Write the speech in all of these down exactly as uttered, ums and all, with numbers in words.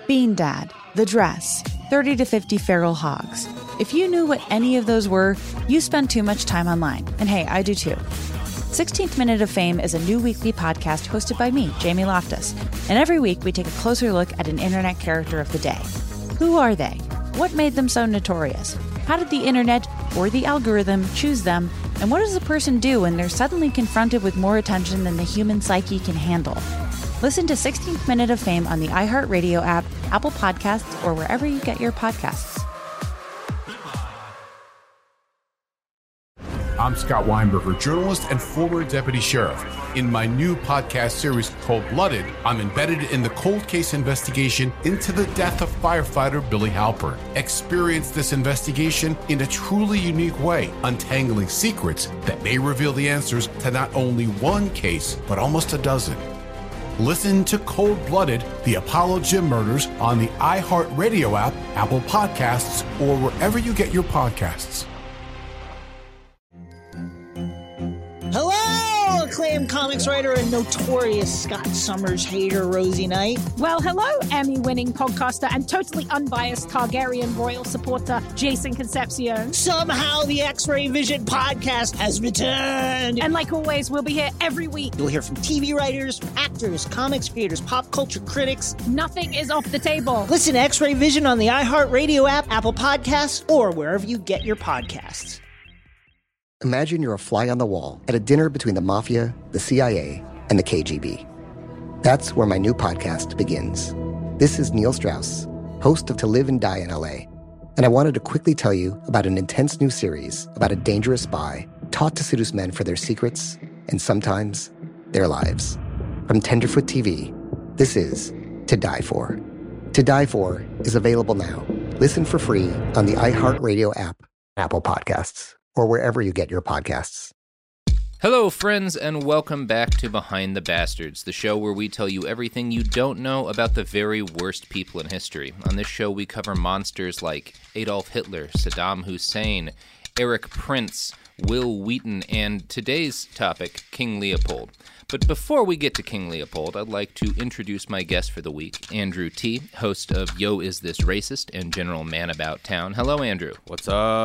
Bean Dad, The Dress, thirty to fifty Feral Hogs. If you knew what any of those were, you spend too much time online. And hey, I do too. sixteenth Minute of Fame is a new weekly podcast hosted by me, Jamie Loftus. And every week we take a closer look at an internet character of the day. Who are they? What made them so notorious? How did the internet or the algorithm choose them? And what does a person do when they're suddenly confronted with more attention than the human psyche can handle? Listen to sixteenth Minute of Fame on the iHeartRadio app, Apple Podcasts, or wherever you get your podcasts. I'm Scott Weinberger, journalist and former deputy sheriff. In my new podcast series, Cold Blooded, I'm embedded in the cold case investigation into the death of firefighter Billy Halpern. Experience this investigation in a truly unique way, untangling secrets that may reveal the answers to not only one case, but almost a dozen. Listen to Cold Blooded, the Apollo Gym Murders on the iHeartRadio app, Apple Podcasts, or wherever you get your podcasts. Hello, acclaimed comics writer and notorious Scott Summers hater, Rosie Knight. Well, hello, Emmy-winning podcaster and totally unbiased Targaryen royal supporter, Jason Concepcion. Somehow the X-Ray Vision podcast has returned. And like always, we'll be here every week. You'll hear from T V writers, actors, comics creators, pop culture critics. Nothing is off the table. Listen to X-Ray Vision on the iHeartRadio app, Apple Podcasts, or wherever you get your podcasts. Imagine you're a fly on the wall at a dinner between the Mafia, the C I A, and the K G B. That's where my new podcast begins. This is Neil Strauss, host of To Live and Die in L A, and I wanted to quickly tell you about an intense new series about a dangerous spy taught to seduce men for their secrets and sometimes their lives. From Tenderfoot T V, this is To Die For. To Die For is available now. Listen for free on the iHeartRadio app, Apple Podcasts, or wherever you get your podcasts. Hello, friends, and welcome back to Behind the Bastards, the show where we tell you everything you don't know about the very worst people in history. On this show, we cover monsters like Adolf Hitler, Saddam Hussein, Eric Prince, Will Wheaton, and today's topic, King Leopold. But before we get to King Leopold, I'd like to introduce my guest for the week, Andrew T., host of Yo, Is This Racist? And general man about town. Hello, Andrew. What's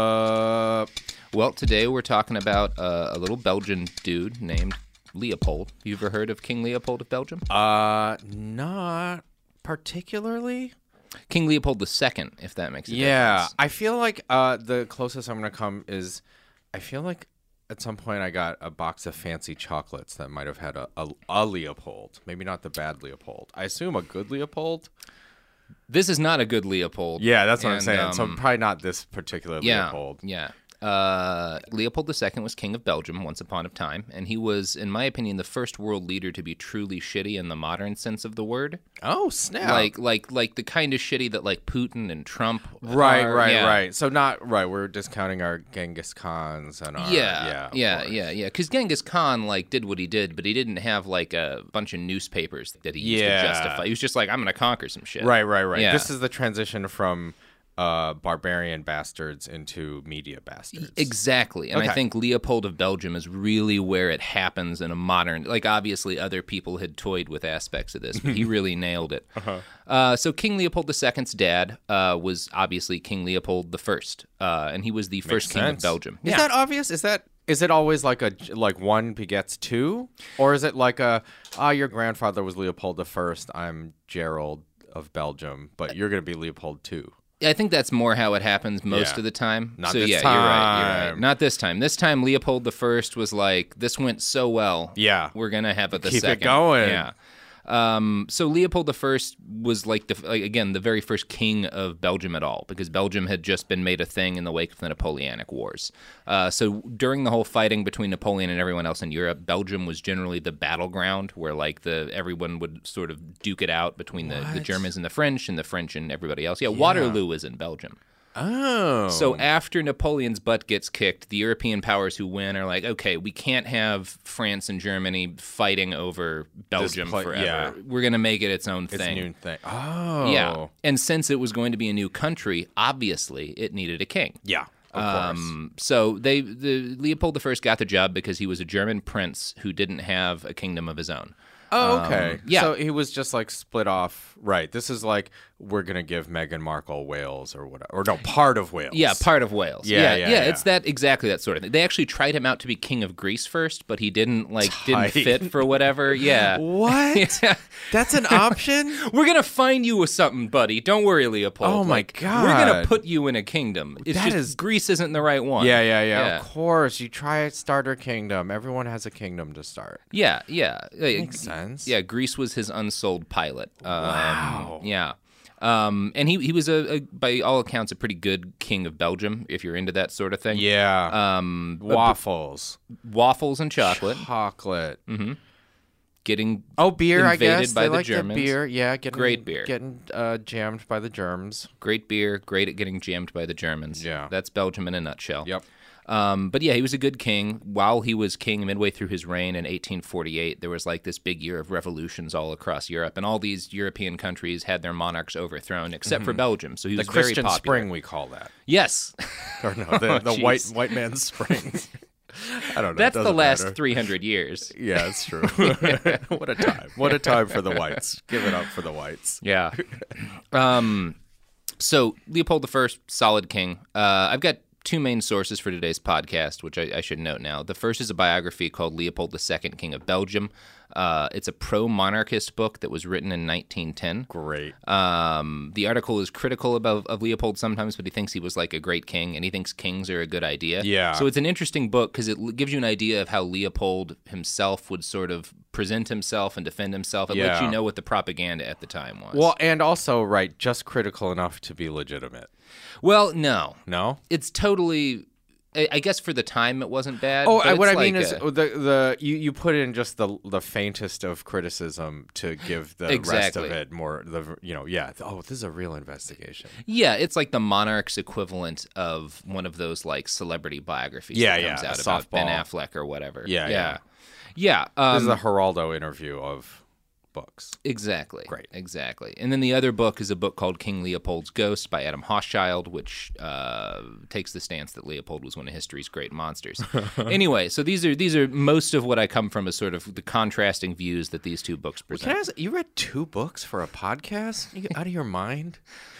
up? Well, today we're talking about uh, a little Belgian dude named Leopold. You ever heard of King Leopold of Belgium? Uh, not particularly. King Leopold the Second, if that makes a yeah, difference. I feel like uh, the closest I'm going to come is, I feel like at some point I got a box of fancy chocolates that might have had a, a, a Leopold. Maybe not the bad Leopold. I assume a good Leopold. This is not a good Leopold. Yeah, that's what and, I'm saying. Um, so probably not this particular yeah, Leopold. Yeah. Uh, Leopold the Second was king of Belgium once upon a time, and he was, in my opinion, the first world leader to be truly shitty in the modern sense of the word. Oh, snap. Like, like, like the kind of shitty that like Putin and Trump Right, are. right, yeah. right. So not, right, we're discounting our Genghis Khans and our, Yeah, yeah, yeah, yeah, yeah. Because Genghis Khan like did what he did, but he didn't have like a bunch of newspapers that he used Yeah. to justify. He was just like, I'm going to conquer some shit. Right, right, right. Yeah. This is the transition from uh, barbarian bastards into media bastards. Exactly. And Okay. I think Leopold of Belgium is really where it happens in a modern, like obviously other people had toyed with aspects of this, but he really nailed it. Uh-huh. Uh, so King Leopold the Second's dad uh, was obviously King Leopold the First, uh, and he was the first king sense. of Belgium. Is Yeah. that obvious? Is that is it always like a like one begets two, or is it like a ah your grandfather was Leopold the First, I'm Gerald of Belgium, but you're gonna be Leopold too? I think that's more how it happens most Yeah. of the time. Not so this yeah, you're right. You're right. time. Not this time. This time, Leopold the First was like, "This went so well. Yeah. we're gonna have it the Keep it second. going. Yeah. Um, so Leopold the First was like the like, again the very first king of Belgium at all, because Belgium had just been made a thing in the wake of the Napoleonic Wars. Uh, so during the whole fighting between Napoleon and everyone else in Europe, Belgium was generally the battleground where like the everyone would sort of duke it out between the, the Germans and the French, and the French and everybody else. Yeah, Waterloo is in Belgium. Oh. So after Napoleon's butt gets kicked, the European powers who win are like, okay, we can't have France and Germany fighting over Belgium pla- forever. yeah. We're going to make it its own it's thing. a new thing. Oh. Yeah. And since it was going to be a new country, obviously it needed a king. Yeah. Of course. Um, so they, the Leopold the First got the job because he was a German prince who didn't have a kingdom of his own. Oh, okay. Um, yeah. So he was just like split off. Right. This is like we're gonna give Meghan Markle Wales or whatever, or no, part of Wales. Yeah, part of Wales. Yeah, yeah, yeah, yeah, yeah. It's that exactly that sort of thing. They actually tried him out to be king of Greece first, but he didn't like Tight. didn't fit for whatever. Yeah. What? Yeah. That's an option? We're gonna find you with something, buddy. Don't worry, Leopold. Oh, my Like, We're gonna God. put you in a kingdom. It's That just is- Greece isn't the right one. Yeah, yeah, yeah, Yeah. Of course. You try a starter kingdom. Everyone has a kingdom to start. Yeah, yeah. Makes sense. Yeah, Greece was his unsold pilot. Um, Wow. Yeah. Um, and he he was a, a by all accounts a pretty good king of Belgium if you're into that sort of thing. Yeah. Um, Waffles. waffles and chocolate. Chocolate. Getting Oh, beer, I invaded guess. by they the like Germans. the beer. Yeah, getting, Great beer. Getting uh, jammed by the germs. great beer, great at getting jammed by the Germans. Yeah. That's Belgium in a nutshell. Yep. Um, but yeah, he was a good king. While he was king, midway through his reign in eighteen forty-eight, there was like this big year of revolutions all across Europe, and all these European countries had their monarchs overthrown, except for Belgium. So he The was very Christian popular. Spring, we call that. Yes, Or no, the, the jeez. white white man's spring. I don't know. that's it the doesn't last matter. three hundred years. Yeah, it's true. What a time. What a time for the whites. Give it up for the whites. Yeah. um, so Leopold the First, solid king. Uh, I've got two main sources for today's podcast, which I, I should note now. The first is a biography called Leopold the Second, King of Belgium. Uh, it's a pro-monarchist book that was written in nineteen ten. Great. Um, the article is critical about of Leopold sometimes, but he thinks he was like a great king, and he thinks kings are a good idea. Yeah. So it's an interesting book because it l- gives you an idea of how Leopold himself would sort of present himself and defend himself. It lets Yeah. you know what the propaganda at the time was. Well, and also, right, just critical enough to be legitimate. Well, no. No? It's totally. I I guess for the time it wasn't bad. Oh, but I- what I it's mean like is a- the the you, you put in just the the faintest of criticism to give the rest Exactly. of it more the you know yeah oh this is a real investigation. yeah, it's like the monarch's equivalent of one of those like celebrity biographies Yeah, that comes yeah, out a about Ben softball. Affleck or whatever. Yeah, yeah, yeah. yeah. This is um, the Geraldo interview of books. Exactly. Great. Exactly. And then the other book is a book called King Leopold's Ghost by Adam Hochschild, which uh, takes the stance that Leopold was one of history's great monsters. Anyway, so these are these are most of what I come from is sort of the contrasting views that these two books present. Can I ask, you read two books for a podcast? You out of your mind?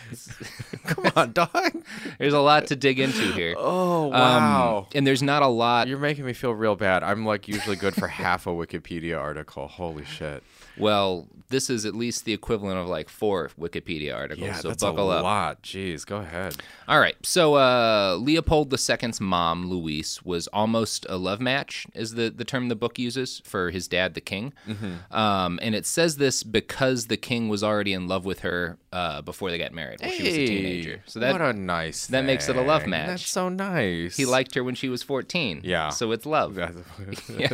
Come on, dog. There's a lot to dig into here. Oh Um, wow. and there's not a lot. You're making me feel real bad. I'm like usually good for half a Wikipedia article. Holy shit. Well, this is at least the equivalent of like four Wikipedia articles. Yeah, so that's buckle a up. lot. Jeez, go ahead. All right. So uh, Leopold the Second's mom, Louise, was almost a love match, is the, the term the book uses for his dad, the king. Mm-hmm. Um, and it says this because the king was already in love with her uh, before they got married when she was a teenager. So that what a nice that makes it a love thing. match. That's so nice. he liked her when she was fourteen. Yeah. So it's love. Yeah.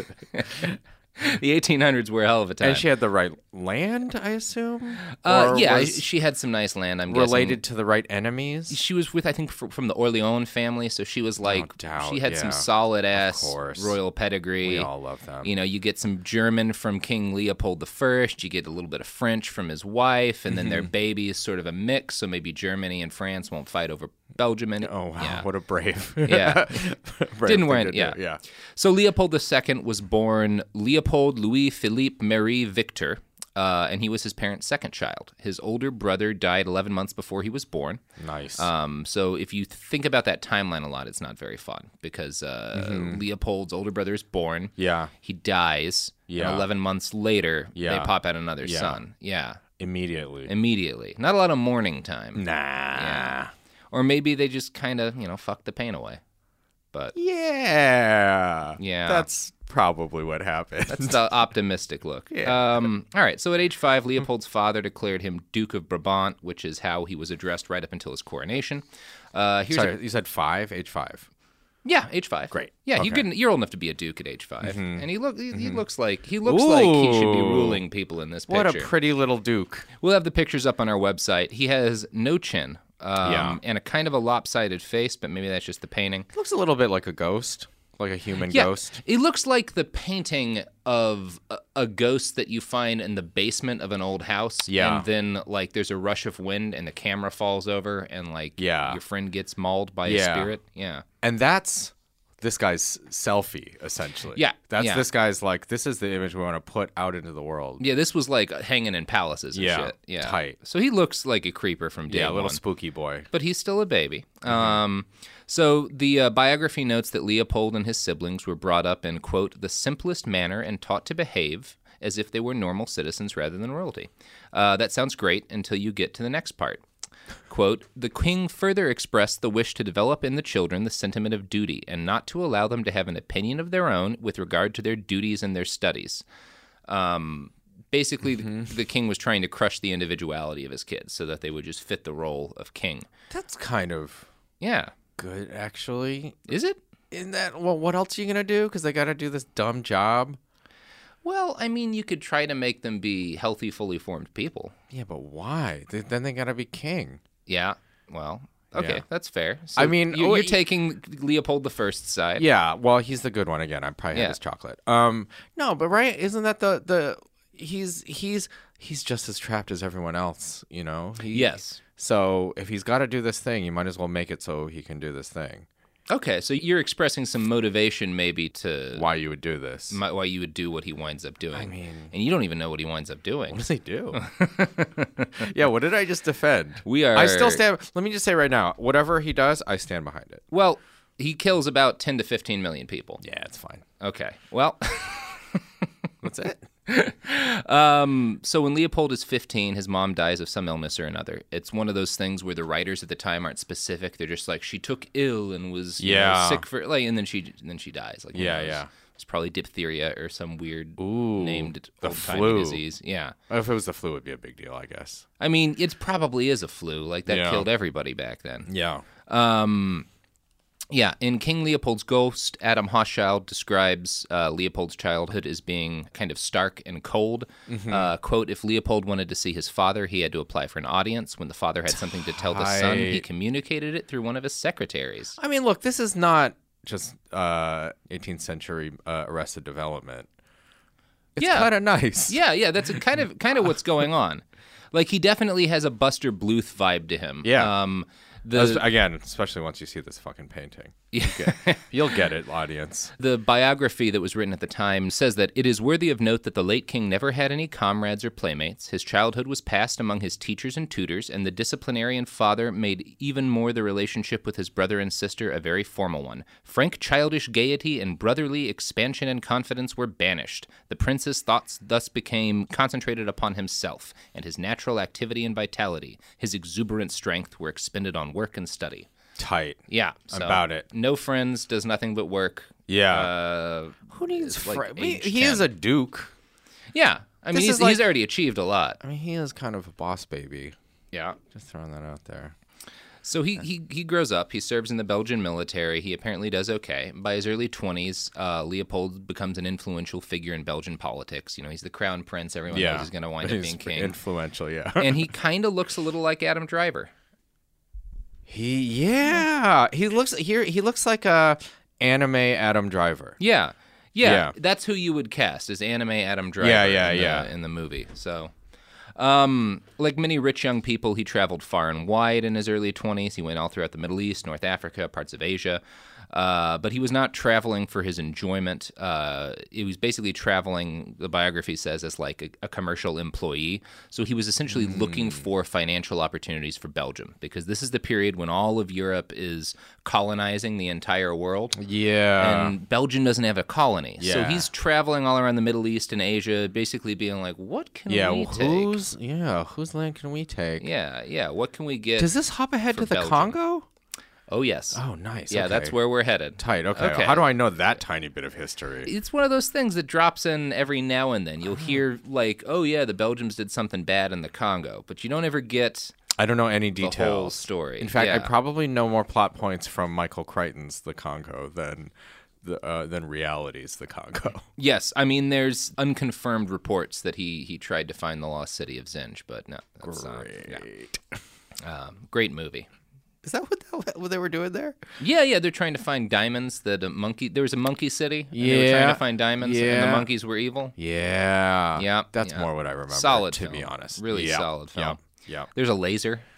The eighteen hundreds were a hell of a time. And she had the right land, I assume? uh, Or yeah, was she had some nice land, I'm related guessing. to the right enemies? She was with, I think, fr- from the Orleans family, so she was like, doubt, she had yeah. some solid ass course. royal pedigree. We all love them. You know, you get some German from King Leopold the First, you get a little bit of French from his wife, and then Mm-hmm. their baby is sort of a mix, so maybe Germany and France won't fight over Belgium. Any- Oh, wow. yeah. What a brave. Yeah. brave Didn't thing wear to it, do. yeah. Yeah. So Leopold the Second was born Leopold Louis Philippe Marie Victor, uh, and he was his parents' second child. His older brother died eleven months before he was born. Nice. Um, so if you think about that timeline a lot, it's not very fun because uh, Leopold's older brother is born. Mm-hmm. Yeah. He dies. Yeah. And eleven months later, Yeah. they pop out another Yeah. son. Yeah. Immediately. Immediately. Not a lot of mourning time. Nah. Yeah. Or maybe they just kind of, you know, fuck the pain away. But Yeah. Yeah. That's probably what happened. that's the optimistic look. Yeah. Um, all right. So at age five, Leopold's father declared him Duke of Brabant, which is how he was addressed right up until his coronation. Uh, here's Sorry, a- you said five, age five. Yeah, age five. Great. Yeah, you Okay. can. You're old enough to be a duke at age five, and he look. He, he looks like he looks like he should be Ooh. ruling people in this picture. What a pretty little duke. We'll have the pictures up on our website. He has no chin, um, Yeah. and a kind of a lopsided face, but maybe that's just the painting. Looks a little bit like a ghost, like a human Yeah, ghost. it looks like the painting of a, a ghost that you find in the basement of an old house. Yeah. and then like there's a rush of wind, and the camera falls over, and like Yeah. your friend gets mauled by a Yeah. spirit. Yeah. And that's this guy's selfie, essentially. Yeah, That's yeah. this guy's like, this is the image we want to put out into the world. Yeah, this was like hanging in palaces and Yeah, shit. Yeah, tight. So he looks like a creeper from day Yeah, a little one. spooky boy. But he's still a baby. Um, so the uh, biography notes that Leopold and his siblings were brought up in, quote, the simplest manner and taught to behave as if they were normal citizens rather than royalty. Uh, that sounds great until you get to the next part. Quote, the king further expressed the wish to develop in the children the sentiment of duty and not to allow them to have an opinion of their own with regard to their duties and their studies. Um, basically, mm-hmm. the, the king was trying to crush the individuality of his kids so that they would just fit the role of king. That's kind of yeah good, actually. Is it? In that, well, what else are you going to do? Because they got to do this dumb job. Well, I mean, you could try to make them be healthy, fully formed people. Yeah, but why? They, then they got to be king. Yeah, well, okay, Yeah. that's fair. So I mean, you, oh, you're y- taking Leopold the First's side. Yeah, well, he's the good one again. I probably had Yeah. his chocolate. Um, no, but right, isn't that the the he's he's he's just as trapped as everyone else, you know? He, Yes. So if he's got to do this thing, you might as well make it so he can do this thing. Okay, so you're expressing some motivation maybe to Why you would do this? mi- why you would do what he winds up doing. I mean- and you don't even know what he winds up doing. What does he do? Yeah, what did I just defend? We are. I still stand. Let me just say right now, whatever he does, I stand behind it. Well, he kills about ten to fifteen million people. Yeah, it's fine. Okay. Well. That's it. Um, so when Leopold is fifteen, his mom dies of some illness or another. It's one of those things where the writers at the time aren't specific. They're just like, she took ill and was you know, Yeah. sick for like, and then she and then she dies. Like, who Yeah, knows? yeah. It's probably diphtheria or some weird Ooh, named the old-timey flu. disease. Yeah. If it was the flu, it'd be a big deal, I guess. I mean, it probably is a flu. Like that Yeah. killed everybody back then. Yeah. Um, yeah, in King Leopold's Ghost, Adam Hochschild describes uh, Leopold's childhood as being kind of stark and cold. Mm-hmm. Uh, quote, if Leopold wanted to see his father, he had to apply for an audience. When the father had something to tell the son, he Tight. communicated it through one of his secretaries. I mean, look, this is not just uh, eighteenth century uh, Arrested Development. It's Yeah. kind of nice. Yeah, yeah, that's kind of kind of what's going on. Like, he definitely has a Buster Bluth vibe to him. Yeah. Um, As- the, again, especially once you see this fucking painting. yeah. You'll get it, audience. The biography that was written at the time says that it is worthy of note that the late king never had any comrades or playmates. His childhood was passed among his teachers and tutors, and the disciplinarian father made even more the relationship with his brother and sister a very formal one. Frank childish gaiety and brotherly expansion and confidence were banished. The prince's thoughts thus became concentrated upon himself, and his natural activity and vitality, his exuberant strength, were expended on work and study. Tight. Yeah, I'm so about it. No friends, does nothing but work. Yeah. Uh, Who needs is like fr- he, age he ten. is a duke. Yeah. I mean, This he's, is like- he's already achieved a lot. I mean, he is kind of a boss baby. Yeah. Just throwing that out there. So he, he, he grows up. He serves in the Belgian military. He apparently does okay. By his early twenties, uh, Leopold becomes an influential figure in Belgian politics. You know, he's the crown prince. Everyone Yeah. knows he's going to wind up He's being king. influential, yeah. And he kind of looks a little like Adam Driver. he, yeah. He looks here. He looks like a anime Adam Driver. Yeah. Yeah. Yeah. That's who you would cast as anime Adam Driver Yeah, yeah, in, the, yeah. in the movie. So... Um, like many rich young people, he traveled far and wide in his early twenties. He went all throughout the Middle East, North Africa, parts of Asia. Uh, but he was not traveling for his enjoyment. Uh, he was basically traveling, the biography says, as like a, a commercial employee. So he was essentially Mm. looking for financial opportunities for Belgium, because this is the period when all of Europe is colonizing the entire world. Yeah. And Belgium doesn't have a colony. So Yeah. he's traveling all around the Middle East and Asia, basically being like, what can yeah. we well, take? whose yeah whose land can we take? Yeah, yeah. What can we get? Does this hop ahead for to the Belgium? Congo? Oh, yes. Oh, nice. Yeah, okay. that's where we're headed. Tight. Okay. Okay. How do I know that tiny bit of history? It's one of those things that drops in every now and then. You'll Uh-huh. hear, like, oh, yeah, the Belgians did something bad in the Congo, but you don't ever get I don't know any the details. whole story. In fact, I Yeah. probably know more plot points from Michael Crichton's The Congo than the uh, than reality's The Congo. Yes, I mean, there's unconfirmed reports that he, he tried to find the lost city of Zinj, but no. That's, uh, Great. yeah. Um, great movie. Is that what, that what they were doing there? Yeah, yeah, they're trying to find diamonds. That a monkey, there was a monkey city. And they were Yeah, trying to find diamonds, and the yeah. monkeys were evil. Yeah. Yeah, That's yeah. more what I remember. Solid to be film. honest. Really Yeah. solid film. Yeah. Yeah. There's a laser.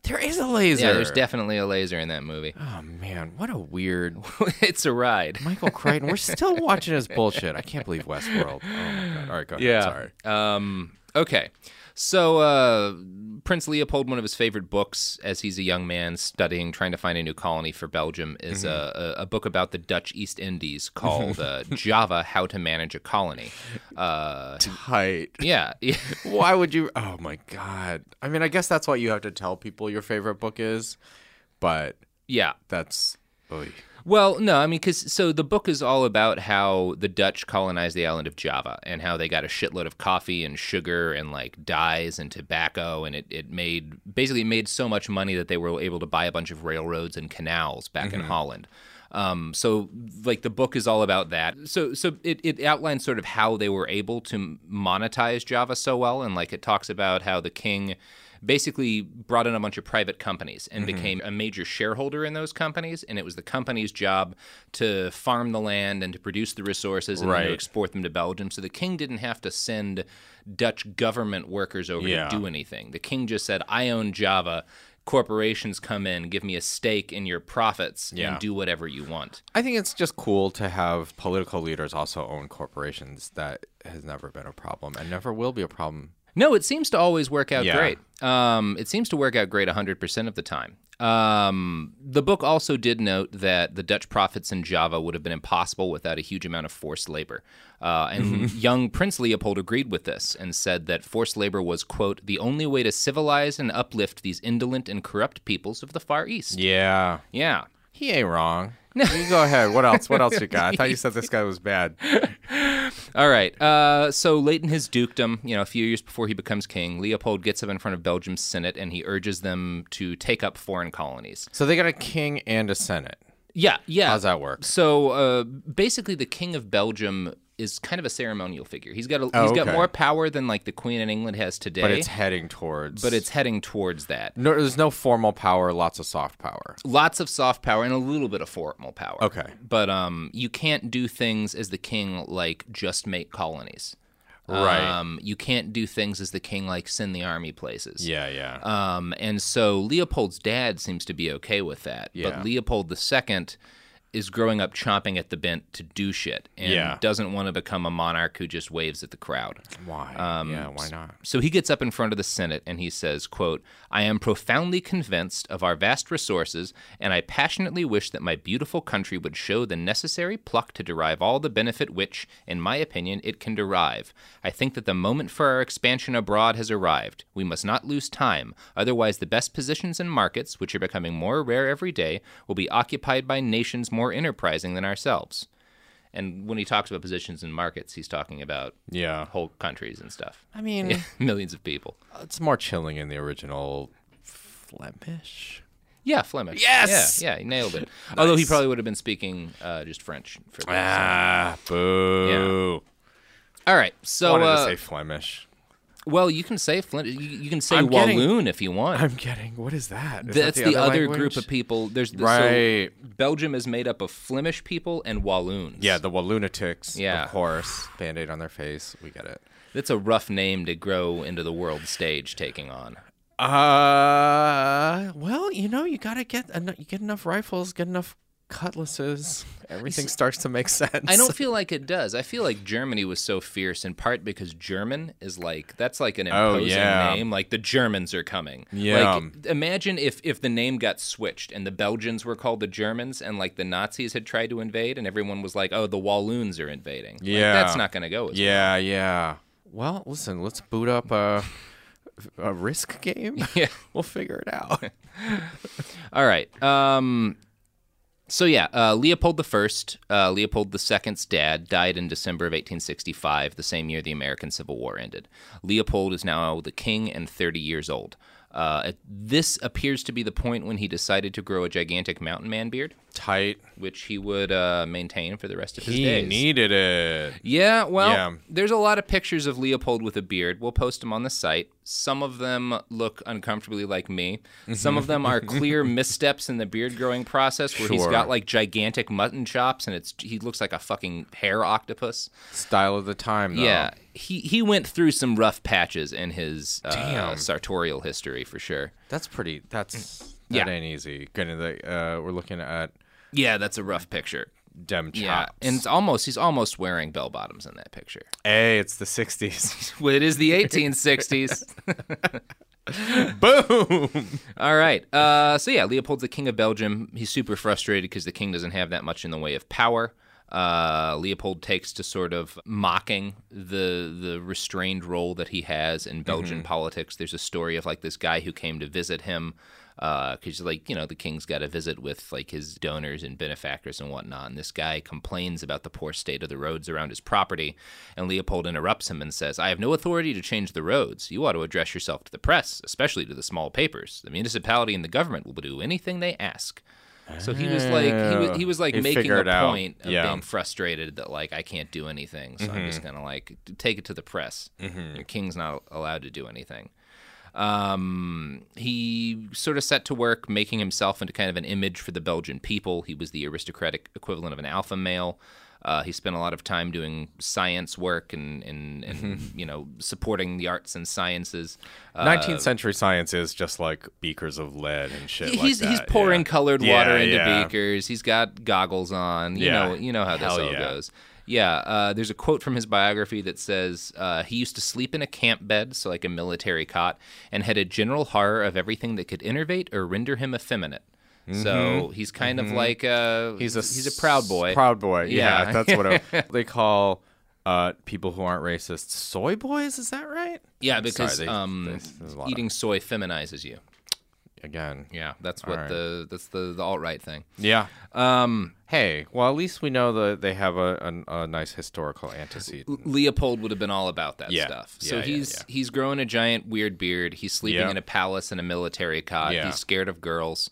There is a laser. Yeah, there's definitely a laser in that movie. Oh, man. What a weird... It's a ride. Michael Crichton. We're still watching his bullshit. I can't believe Westworld. Oh, my God. All right, go ahead. Yeah. Sorry. Um, okay. So uh, Prince Leopold, one of his favorite books as he's a young man studying, trying to find a new colony for Belgium, is mm-hmm. a, a book about the Dutch East Indies called uh, Java, How to Manage a Colony. Uh, Tight. Yeah. Why would you? Oh, my God. I mean, I guess that's what you have to tell people your favorite book is, but yeah, that's... Oy. Well, no, I mean, because so the book is all about how the Dutch colonized the island of Java and how they got a shitload of coffee and sugar and like dyes and tobacco, and it, it made basically made so much money that they were able to buy a bunch of railroads and canals back mm-hmm. in Holland. Um, so like the book is all about that. So so it, it outlines sort of how they were able to monetize Java so well, and like it talks about how the king basically brought in a bunch of private companies and mm-hmm. became a major shareholder in those companies, and it was the company's job to farm the land and to produce the resources and right. then to export them to Belgium. So the king didn't have to send Dutch government workers over yeah. to do anything. The king just said, I own Java. Corporations come in, give me a stake in your profits, yeah. and do whatever you want. I think it's just cool to have political leaders also own corporations. That has never been a problem and never will be a problem. No, it seems to always work out yeah. great. Um, it seems to work out great one hundred percent of the time. Um, the book also did note that the Dutch profits in Java would have been impossible without a huge amount of forced labor. Uh, and young Prince Leopold agreed with this and said that forced labor was, quote, the only way to civilize and uplift these indolent and corrupt peoples of the Far East. Yeah. Yeah. He ain't wrong. You go ahead. What else? What else you got? I thought you said this guy was bad. All right. Uh, so late in his dukedom, you know, a few years before he becomes king, Leopold gets up in front of Belgium's Senate and he urges them to take up foreign colonies. So they got a king and a senate. Yeah, yeah. How's that work? So uh, basically, the king of Belgium is kind of a ceremonial figure. He's got a, oh, he's okay. got more power than like the Queen in England has today. But it's heading towards. But it's heading towards that. No, there's no formal power. Lots of soft power. Lots of soft power and a little bit of formal power. Okay. But um, you can't do things as the king like just make colonies. Right. Um, you can't do things as the king like send the army places. Yeah, yeah. Um, and so Leopold's dad seems to be okay with that. Yeah. But Leopold the Second is growing up chomping at the bit to do shit and yeah. doesn't want to become a monarch who just waves at the crowd. Why? Um, yeah, why not? So he gets up in front of the Senate and he says, quote, I am profoundly convinced of our vast resources, and I passionately wish that my beautiful country would show the necessary pluck to derive all the benefit which, in my opinion, it can derive. I think that the moment for our expansion abroad has arrived. We must not lose time, otherwise the best positions in markets, which are becoming more rare every day, will be occupied by nations more enterprising than ourselves. And when he talks about positions in markets, he's talking about yeah. whole countries and stuff. I mean, yeah, millions of people. It's more chilling in the original Flemish. Yeah, Flemish. Yes! Yeah, yeah, he nailed it. Nice. Although he probably would have been speaking uh, just French. For this, ah, so. boo. Yeah. All right, so... I wanted uh, to say Flemish. Well, you can say Flint. You, you can say I'm Walloon getting, if you want. I'm getting. What is that? Is That's that the, the other, other group of people. There's the, right. So Belgium is made up of Flemish people and Walloons. Yeah, the Wallunatics. Yeah, of course. Band-Aid on their face. We get it. That's a rough name to grow into the world stage taking on. Uh, well, you know, you gotta get enough, you get enough rifles, get enough cutlasses. Everything starts to make sense. I don't feel like it does. I feel like Germany was so fierce in part because German is like, that's like an imposing oh, yeah. name. Like the Germans are coming. Yeah. Like, imagine if, if the name got switched and the Belgians were called the Germans and like the Nazis had tried to invade and everyone was like, oh, the Walloons are invading. Yeah. Like, that's not going to go as Yeah, well. yeah. Well, listen, let's boot up a, a Risk game. Yeah. We'll figure it out. All right. Um... So yeah, uh, Leopold the First, uh, Leopold the Second's dad, died in December of eighteen sixty-five, the same year the American Civil War ended. Leopold is now the king and thirty years old. Uh, this appears to be the point when he decided to grow a gigantic mountain man beard. Tight. Which he would uh, maintain for the rest of his he days. He needed it. Yeah, well, yeah. There's a lot of pictures of Leopold with a beard. We'll post them on the site. Some of them look uncomfortably like me. Some of them are clear missteps in the beard growing process where he's Sure. got like gigantic mutton chops and it's he looks like a fucking hair octopus. Style of the time, though. Yeah, he he went through some rough patches in his uh, Damn. sartorial history for sure. That's pretty. That's that Yeah. ain't easy. Getting the uh, we're looking at Yeah, that's a rough picture. dem chops. Yeah, and it's almost he's almost wearing bell bottoms in that picture. Hey, it's the sixties. Well, it is the eighteen sixties. Boom. All right. Uh, so yeah, Leopold's the king of Belgium. He's super frustrated because the king doesn't have that much in the way of power. Uh, Leopold takes to sort of mocking the the restrained role that he has in Belgian politics. There's a story of like this guy who came to visit him because like, you know, the king's got to visit with like his donors and benefactors and whatnot. And this guy complains about the poor state of the roads around his property. And Leopold interrupts him and says, I have no authority to change the roads. You ought to address yourself to the press, especially to the small papers. The municipality and the government will do anything they ask. So he was like, he was, he was like He making a figured out. point of Yeah. being frustrated that like I can't do anything, so I'm just gonna like take it to the press. Your king's not allowed to do anything. Um, he sort of set to work making himself into kind of an image for the Belgian people. He was the aristocratic equivalent of an alpha male. Uh, he spent a lot of time doing science work and, and, and you know, supporting the arts and sciences. Uh, nineteenth century science is just like beakers of lead and shit he's like that. he's pouring yeah. colored Yeah, water into yeah. beakers. He's got goggles on. You Yeah. know, you know how this Hell all yeah. goes. Yeah, uh, there's a quote from his biography that says uh, he used to sleep in a camp bed, so like a military cot, and had a general horror of everything that could innervate or render him effeminate. So he's kind of like a He's a he's a proud boy. Proud boy. Yeah, Yeah. that's what it, they call uh, people who aren't racist soy boys. Is that right? Yeah, because Sorry, they- um, they- there's a lot of- eating soy feminizes you. Again. Yeah, that's what right. the that's the, the alt right thing. Yeah. Um, Hey, well, at least we know that they have a, a, a nice historical antecedent. Leopold would have been all about that Yeah. stuff. So Yeah, yeah, he's yeah. he's growing a giant weird beard. He's sleeping Yeah. in a palace in a military cot. Yeah. He's scared of girls.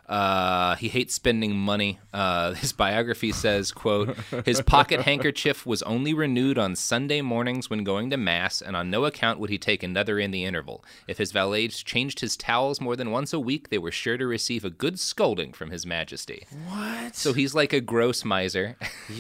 Uh, he hates spending money. Uh, his biography says, quote, his pocket handkerchief was only renewed on Sunday mornings when going to mass, and on no account would he take another in the interval. If his valets changed his towels more than once a week, they were sure to receive a good scolding from his majesty. What? So he's like a gross miser.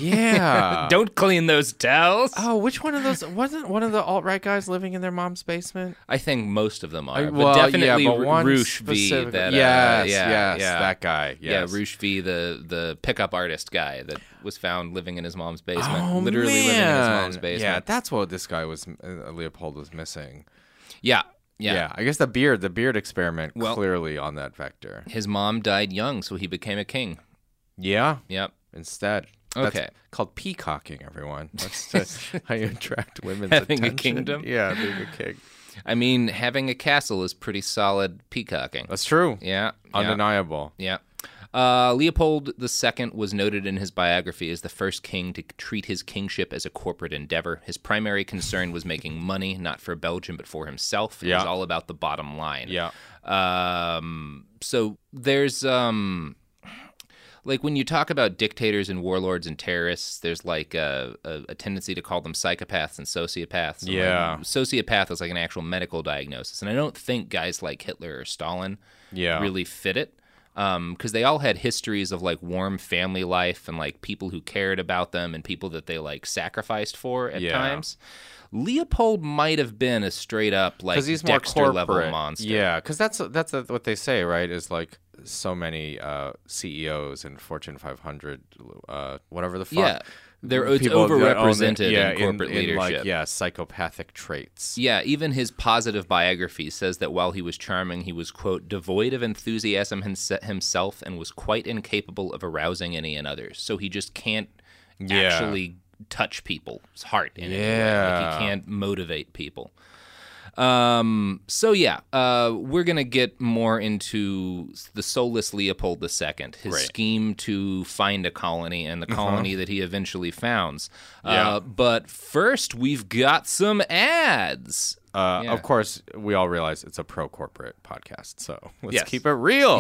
Yeah. Don't clean those towels. Oh, which one of those? Wasn't one of the alt-right guys living in their mom's basement? I think most of them are, Uh, but well, definitely yeah, but one Roosh V. specific- That, uh, yes, yeah, yes, yeah, that guy. Yes. Yeah, Roosh V, the the pickup artist guy that was found living in his mom's basement, Oh, literally man. living in his mom's Yeah, basement. that's what this guy was. Uh, Leopold was missing. Yeah, yeah, Yeah. I guess the beard, the beard experiment, Well- clearly on that vector. His mom died young, so he became a king. Yeah. Yep. Instead. That's Okay. called peacocking, everyone. That's just how you attract women's Having a attention. kingdom? Yeah, being a king. I mean, having a castle is pretty solid peacocking. That's true. Yeah, yeah. Undeniable. Yeah. Uh, Leopold the Second was noted in his biography as the first king to treat his kingship as a corporate endeavor. His primary concern was making money, not for Belgium, but for himself. It Yeah. was all about the bottom line. Yeah. Um, so there's, um, like, when you talk about dictators and warlords and terrorists, there's like a, a, a tendency to call them psychopaths and sociopaths. And, like, Yeah. sociopath is like an actual medical diagnosis. And I don't think guys like Hitler or Stalin Yeah. really fit it. Because they all had histories of like warm family life and like people who cared about them and people that they like sacrificed for at Yeah. times. Leopold might have been a straight up like Because he's more Dexter corporate. level monster. Yeah, because that's that's what they say, right? Is like so many uh, C E Os in Fortune five hundred, uh, whatever the fuck. Yeah. They're it's People that own it- overrepresented yeah, in corporate in, leadership. like, yeah, psychopathic traits. Yeah, even his positive biography says that while he was charming, he was, quote, devoid of enthusiasm himse- himself and was quite incapable of arousing any in others. So he just can't Yeah. actually touch people's heart in any way. Like, Yeah. he can't motivate people. Um, so yeah, uh, we're gonna get more into the soulless Leopold the Second, his Great. scheme to find a colony and the colony that he eventually founds. Yeah. Uh, but first, we've got some ads. Uh, Yeah. Of course, we all realize it's a pro-corporate podcast, so let's Yes. keep it real.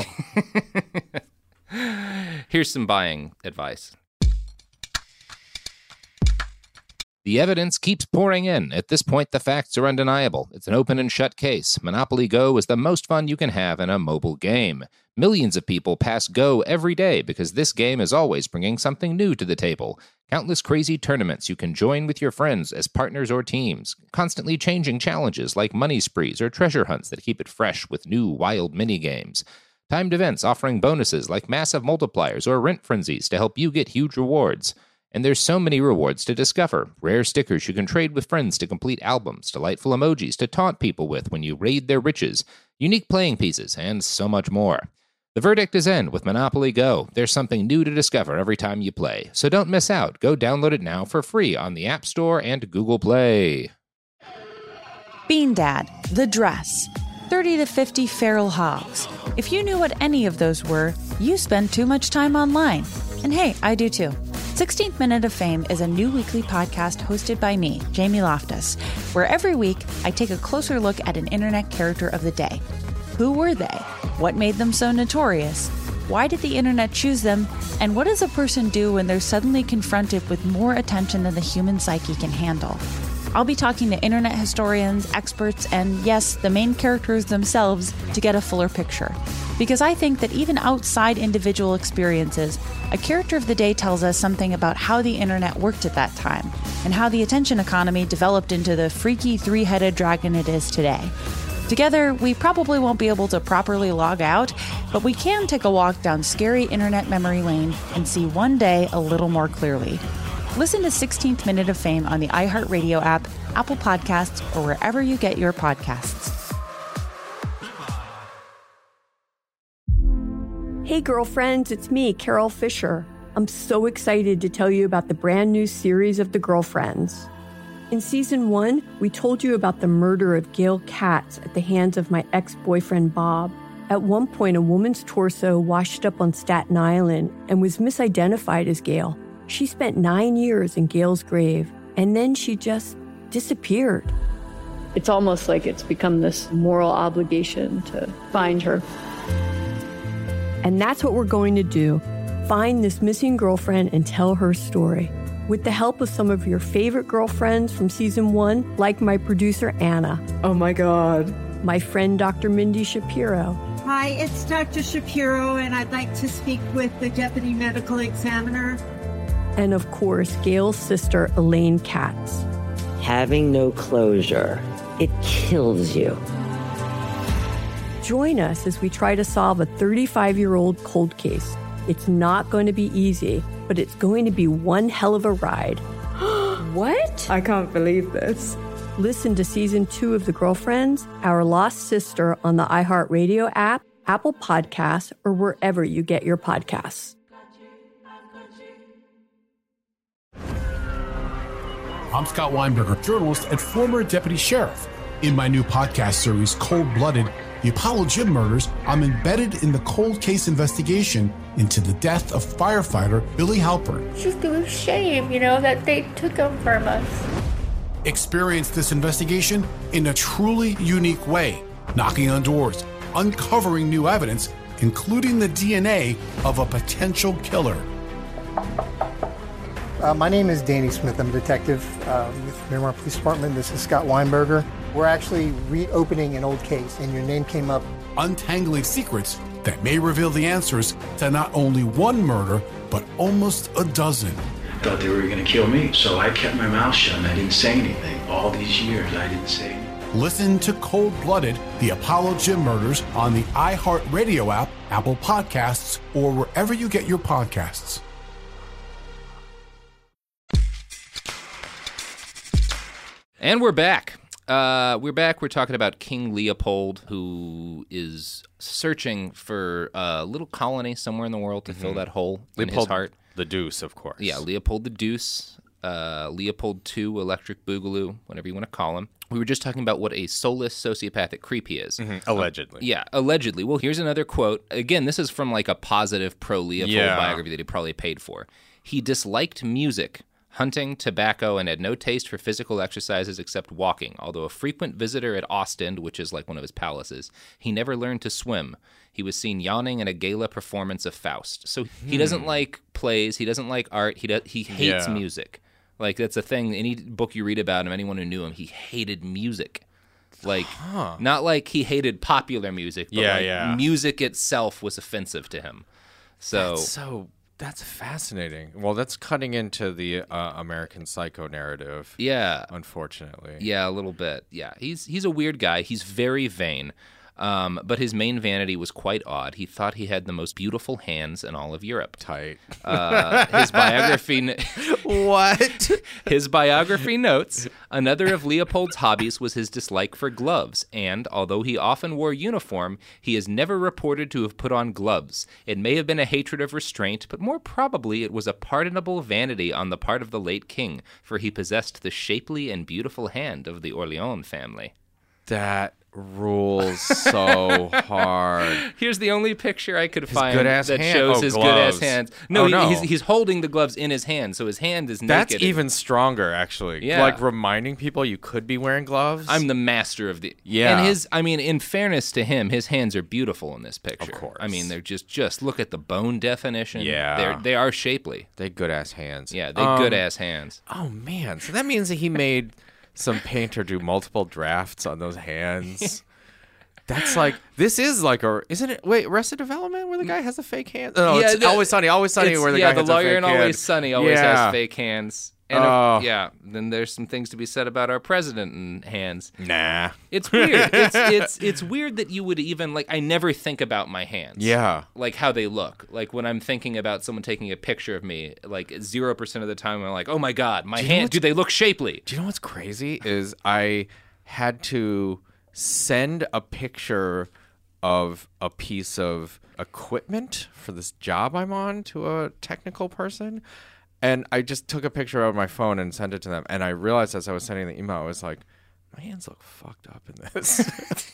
Here's some buying advice. The evidence keeps pouring in. At this point, the facts are undeniable. It's an open and shut case. Monopoly Go is the most fun you can have in a mobile game. Millions of people pass Go every day because this game is always bringing something new to the table. Countless crazy tournaments you can join with your friends as partners or teams. Constantly changing challenges like money sprees or treasure hunts that keep it fresh with new wild mini-games. Timed events offering bonuses like massive multipliers or rent frenzies to help you get huge rewards. And there's so many rewards to discover. Rare stickers you can trade with friends to complete albums, delightful emojis to taunt people with when you raid their riches, unique playing pieces, and so much more. The verdict is in with Monopoly Go. There's something new to discover every time you play. So don't miss out. Go download it now for free on the App Store and Google Play. Bean Dad, The Dress, thirty to fifty feral hogs. If you knew what any of those were, you spend too much time online. And hey, I do too. sixteenth Minute of Fame is a new weekly podcast hosted by me, Jamie Loftus, where every week I take a closer look at an internet character of the day. Who were they? What made them so notorious? Why did the internet choose them? And what does a person do when they're suddenly confronted with more attention than the human psyche can handle? I'll be talking to internet historians, experts, and yes, the main characters themselves to get a fuller picture. Because I think that even outside individual experiences, a character of the day tells us something about how the internet worked at that time, and how the attention economy developed into the freaky three-headed dragon it is today. Together, we probably won't be able to properly log out, but we can take a walk down scary internet memory lane and see one day a little more clearly. Listen to sixteenth Minute of Fame on the iHeartRadio app, Apple Podcasts, or wherever you get your podcasts. Hey girlfriends, it's me, Carol Fisher. I'm so excited to tell you about the brand new series of The Girlfriends. In season one, we told you about the murder of Gail Katz at the hands of my ex-boyfriend Bob. At one point, a woman's torso washed up on Staten Island and was misidentified as Gail. She spent nine years in Gail's grave, and then she just disappeared. It's almost like it's become this moral obligation to find her. And that's what we're going to do. Find this missing girlfriend and tell her story. With the help of some of your favorite girlfriends from season one, like my producer, Anna. Oh my God. My friend, Doctor Mindy Shapiro. Hi, it's Doctor Shapiro, and I'd like to speak with the Deputy Medical Examiner. And of course, Gail's sister, Elaine Katz. Having no closure, it kills you. Join us as we try to solve a thirty-five-year-old cold case. It's not going to be easy, but it's going to be one hell of a ride. What? I can't believe this. Listen to season two of The Girlfriends, Our Lost Sister on the iHeartRadio app, Apple Podcasts, or wherever you get your podcasts. I'm Scott Weinberger, journalist and former deputy sheriff. In my new podcast series, Cold Blooded, The Apollo Gym Murders, I'm embedded in the cold case investigation into the death of firefighter Billy Halpern. It's just a shame, you know, that they took him from us. Experience this investigation in a truly unique way, knocking on doors, uncovering new evidence, including the D N A of a potential killer. Uh, my name is Danny Smith. I'm a detective uh, with Miramar Police Department. This is Scott Weinberger. We're actually reopening an old case, and your name came up. Untangling secrets that may reveal the answers to not only one murder, but almost a dozen. I thought they were going to kill me, so I kept my mouth shut and I didn't say anything. All these years, I didn't say anything. Listen to Cold Blooded, The Apollo Gym Murders on the iHeartRadio app, Apple Podcasts, or wherever you get your podcasts. And we're back. Uh, we're back. We're talking about King Leopold, who is searching for a little colony somewhere in the world to mm-hmm. fill that hole Leopold in his heart. The Deuce, of course. Yeah, Leopold the Deuce, uh, Leopold the Second, Electric Boogaloo, whatever you want to call him. We were just talking about what a soulless sociopathic creep he is. Mm-hmm. Allegedly. Uh, yeah, allegedly. Well, here's another quote. Again, this is from like a positive pro-Leopold yeah. biography that he probably paid for. He disliked music, hunting, tobacco, and had no taste for physical exercises except walking. Although a frequent visitor at Ostend, which is like one of his palaces, he never learned to swim. He was seen yawning in a gala performance of Faust. So he hmm. doesn't like plays. He doesn't like art. He do- he hates yeah. music. Like, that's a thing. Any book you read about him, anyone who knew him, he hated music. Like, huh. not like he hated popular music, but yeah, like yeah. music itself was offensive to him. So, that's so that's fascinating. Well, that's cutting into the uh, American Psycho narrative. Yeah, unfortunately. Yeah, a little bit. Yeah, he's he's a weird guy. He's very vain. Um, but his main vanity was quite odd. He thought he had the most beautiful hands in all of Europe. Tight. Uh, his biography... What? His biography notes, another of Leopold's hobbies was his dislike for gloves, and, although he often wore uniform, he is never reported to have put on gloves. It may have been a hatred of restraint, but more probably it was a pardonable vanity on the part of the late king, for he possessed the shapely and beautiful hand of the Orleans family. That... rules so hard. Here's the only picture I could his find good-ass that hand. shows oh, his gloves. good-ass hands. No, oh, he, no. He's, he's holding the gloves in his hand, so his hand is naked. That's even stronger, actually. Yeah. Like reminding people you could be wearing gloves. I'm the master of the... Yeah. And his, I mean, in fairness to him, his hands are beautiful in this picture. Of course. I mean, they're just, just look at the bone definition. Yeah. They're, they are shapely. They good-ass hands. Yeah, they um, good-ass hands. Oh, man. So that means that he made some painter do multiple drafts on those hands. That's like, this is like a, isn't it, wait, Arrested Development where the guy has a fake hand? No, yeah, it's the, Always Sunny, Always Sunny where the yeah, guy has the a fake hand. lawyer in Always Sunny always yeah. has fake hands. And oh. if, yeah, then there's some things to be said about our president and hands. Nah. It's weird. it's, it's, it's weird that you would even, like, I never think about my hands. Yeah. Like how they look. Like when I'm thinking about someone taking a picture of me, like zero percent of the time I'm like, oh my God, my hands, do they look shapely? Do you know what's crazy is I had to send a picture of a piece of equipment for this job I'm on to a technical person. And I just took a picture of my phone and sent it to them. And I realized as I was sending the email, I was like, my hands look fucked up in this.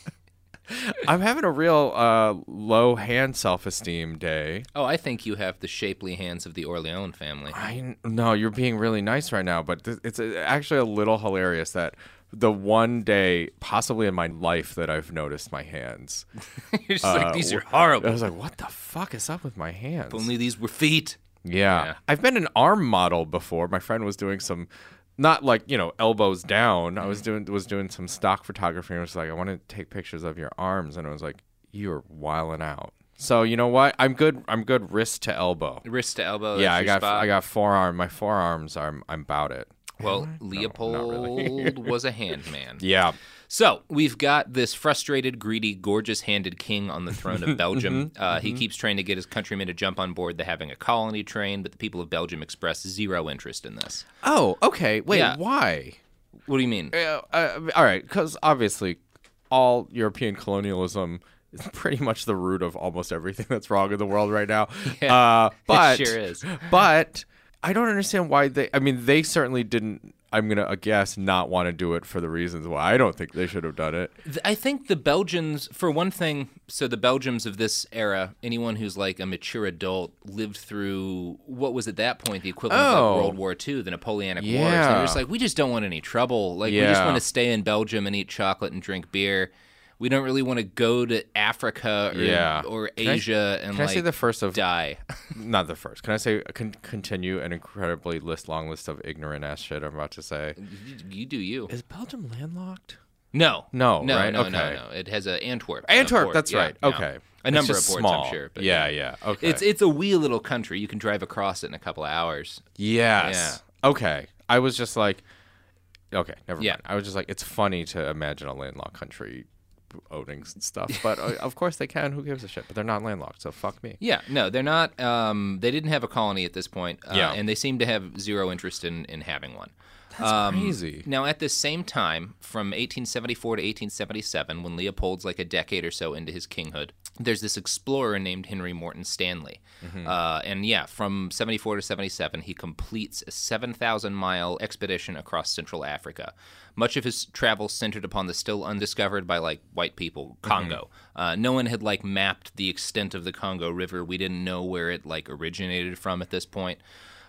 I'm having a real uh, low hand self-esteem day. Oh, I think you have the shapely hands of the Orleans family. I No, you're being really nice right now. But th- it's actually a little hilarious that the one day, possibly in my life, that I've noticed my hands. You're just uh, like, these are horrible. I was like, what the fuck is up with my hands? If only these were feet. Yeah. yeah. I've been an arm model before. My friend was doing some, not like, you know, elbows down. I was doing was doing some stock photography and was like, I want to take pictures of your arms. And I was like, you're wilding out. So you know what? I'm good. I'm good wrist to elbow. Wrist to elbow. Yeah, I got spot. I got forearm. My forearms are. I'm about it. Well, Leopold no, really. was a hand man. Yeah. So we've got this frustrated, greedy, gorgeous-handed king on the throne of Belgium. mm-hmm, uh, mm-hmm. He keeps trying to get his countrymen to jump on board the having a colony train, but the people of Belgium express zero interest in this. Oh, okay. Wait, yeah. why? What do you mean? Uh, uh, all right, because obviously all European colonialism is pretty much the root of almost everything that's wrong in the world right now. Yeah, uh, but, it sure is. But I don't understand why they, I mean, they certainly didn't, I'm going to guess, not want to do it for the reasons why I don't think they should have done it. I think the Belgians, for one thing, so the Belgians of this era, anyone who's like a mature adult, lived through what was at that point the equivalent oh. of like World War Two, the Napoleonic yeah. Wars. And they're just like, we just don't want any trouble. Like, yeah. we just want to stay in Belgium and eat chocolate and drink beer. We don't really want to go to Africa or, yeah. or can Asia I, and can like I say the first of die. Not the first. Can I say con- continue an incredibly list long list of ignorant ass shit I'm about to say? You, you do you. Is Belgium landlocked? No. No, no, right? No, okay. no, no. It has a Antwerp. Antwerp, port. that's yeah, right. no. Okay. A It's number of just ports, small. I'm sure. But yeah, yeah. Okay. It's it's a wee little country. You can drive across it in a couple of hours. Yes. Yeah. Okay. I was just like, okay, never Yeah. mind. I was just like, it's funny to imagine a landlocked country owning stuff, but uh, of course they can. Who gives a shit? But they're not landlocked, so fuck me. Yeah, no, they're not. Um, they didn't have a colony at this point, uh, Yeah. and they seem to have zero interest in, in having one. That's um, crazy. Now, at this same time, from eighteen seventy-four to eighteen seventy-seven, when Leopold's like a decade or so into his kinghood, there's this explorer named Henry Morton Stanley. Mhm. Uh, and yeah, from seventy-four to seventy-seven, he completes a seven thousand mile expedition across Central Africa. Much of his travels centered upon the still undiscovered by like white people Congo. Mm-hmm. Uh, no one had like mapped the extent of the Congo River. We didn't know where it like originated from at this point.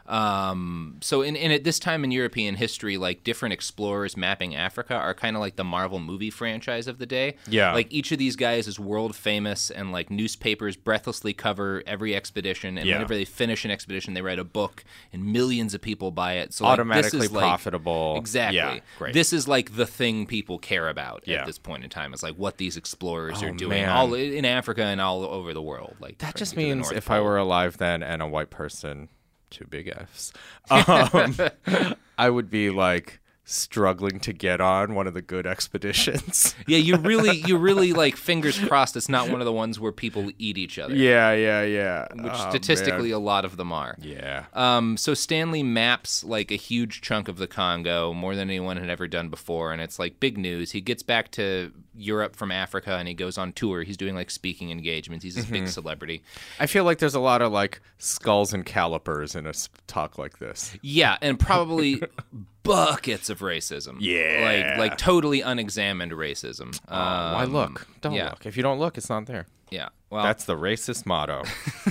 Um, so in, in at this time in European history, like different explorers mapping Africa are kind of like the Marvel movie franchise of the day. Yeah. Like each of these guys is world famous, and like newspapers breathlessly cover every expedition. And Yeah. whenever they finish an expedition, they write a book, and millions of people buy it. So like, Automatically this is, like, profitable. Exactly. Yeah, great. This is like the thing people care about Yeah. at this point in time. Is like what these explorers Oh, are doing man. all in Africa and all over the world. Like That trying just to get to the means North if I Pole. were alive then and a white person, two big Fs, um, I would be like struggling to get on one of the good expeditions. Yeah, you really, you really like fingers crossed. It's not one of the ones where people eat each other. Yeah, yeah, yeah. Which Oh, statistically man. a lot of them are. Yeah. Um, so Stanley maps like a huge chunk of the Congo, more than anyone had ever done before, and it's like big news. He gets back to Europe from Africa and he goes on tour. He's doing like speaking engagements. He's this big Mhm. celebrity. I feel like there's a lot of like skulls and calipers in a s- talk like this. Yeah, and probably buckets of racism. Yeah. Like like totally unexamined racism. Oh, why Um, look? Don't yeah. look. If you don't look, it's not there. Yeah. Well, That's the racist motto.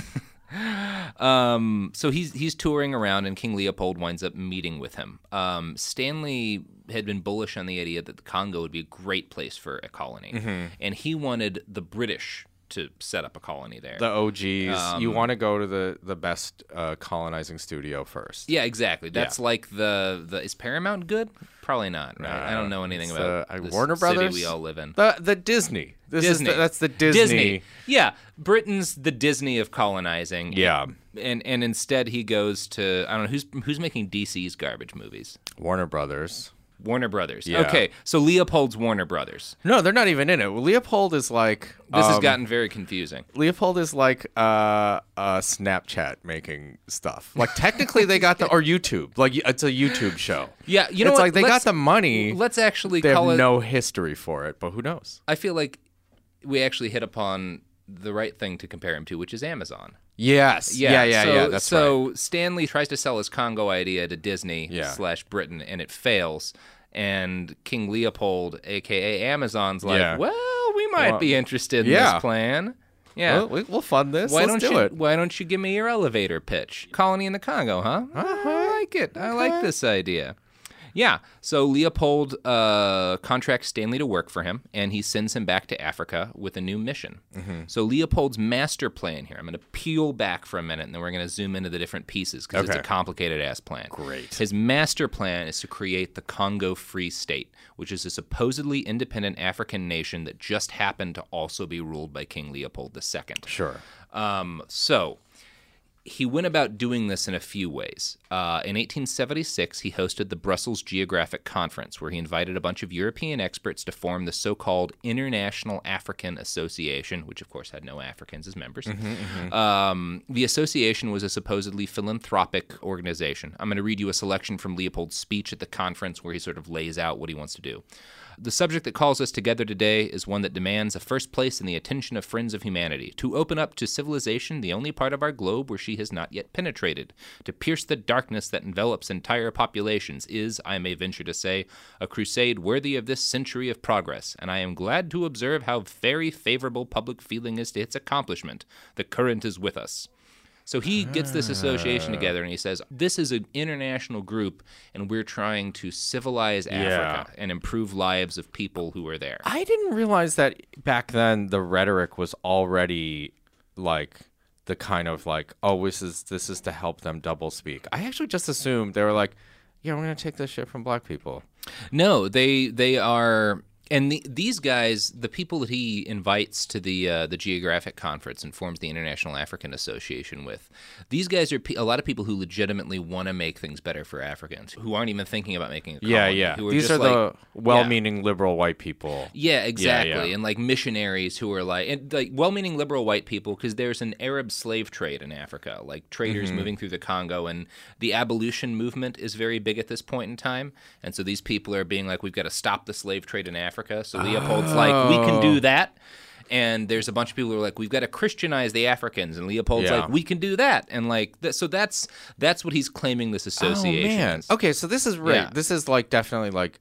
Um, so he's he's touring around, and King Leopold winds up meeting with him. Um, Stanley had been bullish on the idea that the Congo would be a great place for a colony, Mhm. and he wanted the British to set up a colony there. The O Gs. you Um, want to go to the the best uh, colonizing studio first. Yeah, exactly. That's Yeah. like the the is Paramount good? Probably not. Right? I don't know anything It's about the, uh, this Warner city Brothers. we all live in. The the Disney. This Disney. Is the, that's the Disney. Yeah, Britain's the Disney of colonizing. Yeah. and and instead he goes to I don't know who's who's making D C's garbage movies. Warner Brothers. Warner Brothers. Yeah. Okay, so Leopold's Warner Brothers. No, they're not even in it. Leopold is like This has um, gotten very confusing. Leopold is like uh, uh, Snapchat making stuff. Like technically they got the or YouTube. Like it's a YouTube show. Yeah, you know it's what? like they got Let's- the money. Let's actually They call have it. no history for it, but who knows? I feel like we actually hit upon the right thing to compare him to, which is Amazon. Yes. Yeah, yeah, so, yeah. That's so right. Stanley tries to sell his Congo idea to Disney Yeah. slash Britain, and it fails. And King Leopold, aka Amazon's, like, Yeah. well, we might Well, be interested in yeah. this plan. Yeah, Well, we- we'll fund this. Why Let's don't do you? it. Why don't you give me your elevator pitch? Colony in the Congo, huh? I like it. I like this idea. Yeah. So Leopold uh, contracts Stanley to work for him, and he sends him back to Africa with a new mission. Mhm. So Leopold's master plan here, I'm going to peel back for a minute, and then we're going to zoom into the different pieces because it's Okay. a complicated-ass plan. Great. His master plan is to create the Congo Free State, which is a supposedly independent African nation that just happened to also be ruled by King Leopold the Second. Sure. Um, so he went about doing this in a few ways. Uh, in eighteen seventy-six, he hosted the Brussels Geographic Conference, where he invited a bunch of European experts to form the so-called International African Association, which of course had no Africans as members. Mhm, mhm. Um, the association was a supposedly philanthropic organization. I'm going to read you a selection from Leopold's speech at the conference where he sort of lays out what he wants to do. The subject that calls us together today is one that demands a first place in the attention of friends of humanity, to open up to civilization the only part of our globe where she has not yet penetrated. To pierce the darkness that envelops entire populations is, I may venture to say, a crusade worthy of this century of progress, and I am glad to observe how very favorable public feeling is to its accomplishment. The current is with us. So he gets this association together and he says, this is an international group and we're trying to civilize Africa and improve lives of people who are there. I didn't realize that back then the rhetoric was already like the kind of like, oh, this is this is to help them double speak. I actually just assumed they were like, yeah, we're gonna take this shit from black people. No, they they are, and the, these guys, the people that he invites to the uh, the Geographic Conference and forms the International African Association with, these guys are pe- a lot of people who legitimately want to make things better for Africans, who aren't even thinking about making a colony. Yeah, yeah. Who are These just are like, the well-meaning liberal white people. Yeah, exactly. Yeah, yeah. And like missionaries who are like, and like well-meaning liberal white people, because there's an Arab slave trade in Africa, like traders Mhm. moving through the Congo, and the abolition movement is very big at this point in time. And so these people are being like, we've got to stop the slave trade in Africa. So Leopold's like, we can do that. And there's a bunch of people who are like, we've got to Christianize the Africans, and Leopold's Yeah. like, we can do that. And like, th- so that's that's what he's claiming this association Oh man. is. Okay, so this is right. Yeah. This is like definitely like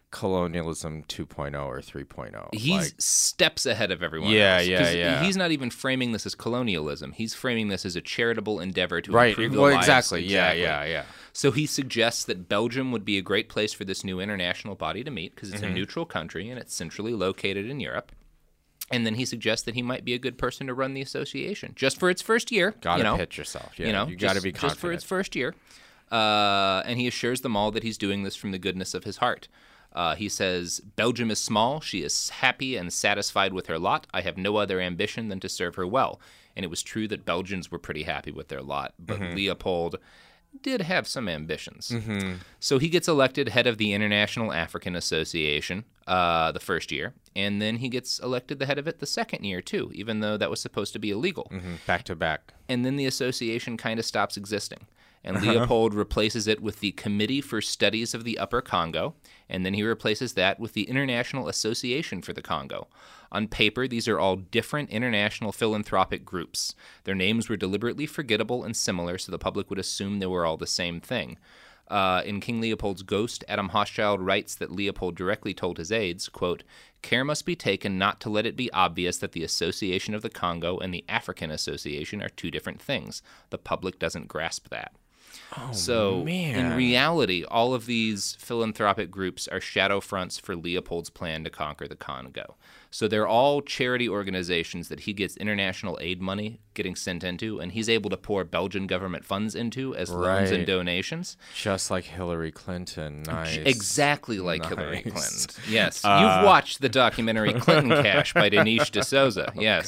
colonialism two point oh or three point oh. He's like, steps ahead of everyone yeah, else. Yeah, yeah, He's not even framing this as colonialism. He's framing this as a charitable endeavor to right. improve the well, lives. Exactly. exactly. Yeah, yeah, yeah. So he suggests that Belgium would be a great place for this new international body to meet because it's mm-hmm. a neutral country and it's centrally located in Europe. And then he suggests that he might be a good person to run the association just for its first year. Got to you know, pitch yourself. Yeah, you know, you got to just, be confident. Just for its first year. Uh, and he assures them all that he's doing this from the goodness of his heart. Uh, he says, Belgium is small. She is happy and satisfied with her lot. I have no other ambition than to serve her well. And it was true that Belgians were pretty happy with their lot. But mm-hmm. Leopold did have some ambitions. Mm-hmm. So he gets elected head of the International African Association uh, the first year. And then he gets elected the head of it the second year, too, even though that was supposed to be illegal. Mm-hmm. Back to back. And then the association kind of stops existing. And Leopold replaces it with the Committee for Studies of the Upper Congo, and then he replaces that with the International Association for the Congo. On paper, these are all different international philanthropic groups. Their names were deliberately forgettable and similar, so the public would assume they were all the same thing. Uh, in King Leopold's Ghost, Adam Hochschild writes that Leopold directly told his aides, quote, "Care must be taken not to let it be obvious that the Association of the Congo and the African Association are two different things. The public doesn't grasp that." Oh, so, man. in reality, all of these philanthropic groups are shadow fronts for Leopold's plan to conquer the Congo. So they're all charity organizations that he gets international aid money getting sent into, and he's able to pour Belgian government funds into as loans right. and donations. Just like Hillary Clinton. Nice. Exactly like nice. Hillary Clinton. Yes. Uh, You've watched the documentary Clinton Cash by Dinesh D'Souza. Oh, yes.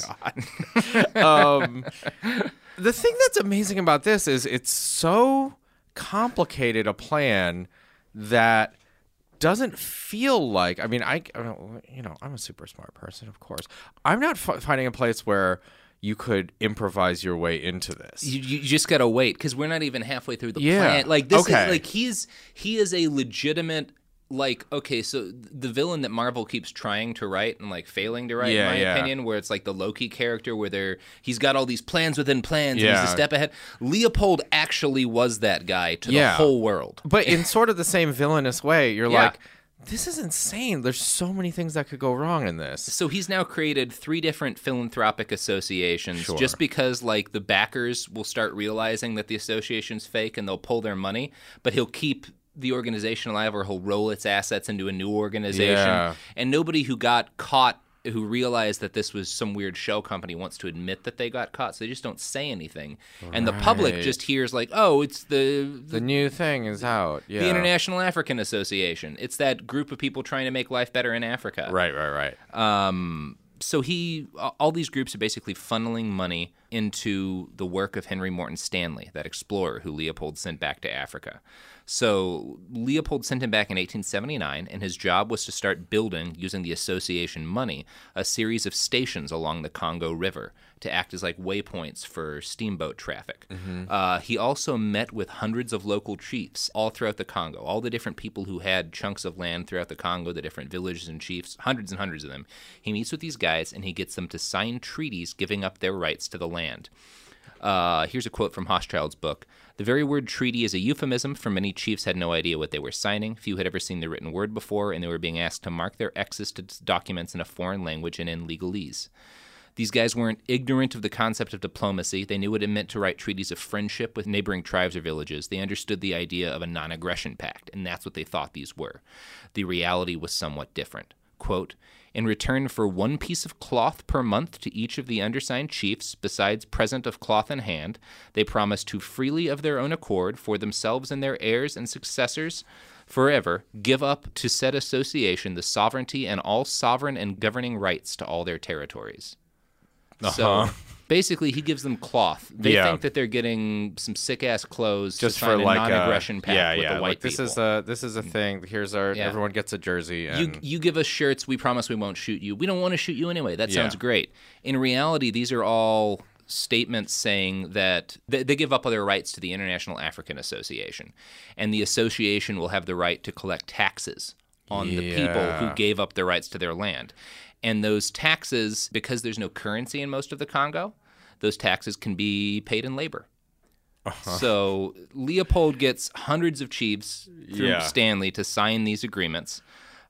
um, the thing that's amazing about this is it's so complicated a plan that doesn't feel like, I mean, I, you know, I'm a super smart person, of course. I'm not f- finding a place where you could improvise your way into this. You, you just got to wait because we're not even halfway through the yeah. plan. Like this okay. is like he's he is a legitimate like okay, so the villain that Marvel keeps trying to write and like failing to write, yeah, in my yeah. opinion, where it's like the Loki character where they're he's got all these plans within plans yeah. and he's a step ahead. Leopold actually was that guy to yeah. the whole world. But in sort of the same villainous way, you're yeah. like, this is insane. There's so many things that could go wrong in this. So he's now created three different philanthropic associations sure. just because like the backers will start realizing that the association's fake and they'll pull their money, but he'll keep the organization alive or he'll roll its assets into a new organization. Yeah. And nobody who got caught, who realized that this was some weird shell company wants to admit that they got caught, so they just don't say anything. Right. And the public just hears like, oh, it's the... The, the new thing is out. Yeah. The International African Association. It's that group of people trying to make life better in Africa. Right, right, right. Um... So he, all these groups are basically funneling money into the work of Henry Morton Stanley, that explorer who Leopold sent back to Africa. So Leopold sent him back in eighteen seventy-nine, and his job was to start building, using the association money, a series of stations along the Congo River to act as like waypoints for steamboat traffic. Mm-hmm. Uh, he also met with hundreds of local chiefs all throughout the Congo, all the different people who had chunks of land throughout the Congo, the different villages and chiefs, hundreds and hundreds of them. He meets with these guys, and he gets them to sign treaties giving up their rights to the land. Uh, here's a quote from Hochschild's book. The very word treaty is a euphemism, for many chiefs had no idea what they were signing. Few had ever seen the written word before, and they were being asked to mark their X's to documents in a foreign language and in legalese. These guys weren't ignorant of the concept of diplomacy. They knew what it meant to write treaties of friendship with neighboring tribes or villages. They understood the idea of a non-aggression pact, and that's what they thought these were. The reality was somewhat different. Quote, in return for one piece of cloth per month to each of the undersigned chiefs, besides present of cloth in hand, they promised to freely of their own accord, for themselves and their heirs and successors, forever, give up to said association the sovereignty and all sovereign and governing rights to all their territories. Uh-huh. So basically, he gives them cloth. They yeah. think that they're getting some sick-ass clothes just to for sign a like non-aggression a, pact yeah, with yeah. the white like, this people. Is a, this is a thing. Here's our, yeah. everyone gets a jersey. And... You, you give us shirts, we promise we won't shoot you. We don't want to shoot you anyway. That sounds yeah. great. In reality, these are all statements saying that they, they give up their rights to the International African Association. And the association will have the right to collect taxes on yeah. the people who gave up their rights to their land. And those taxes, because there's no currency in most of the Congo, those taxes can be paid in labor. Uh-huh. So Leopold gets hundreds of chiefs through yeah. Stanley to sign these agreements.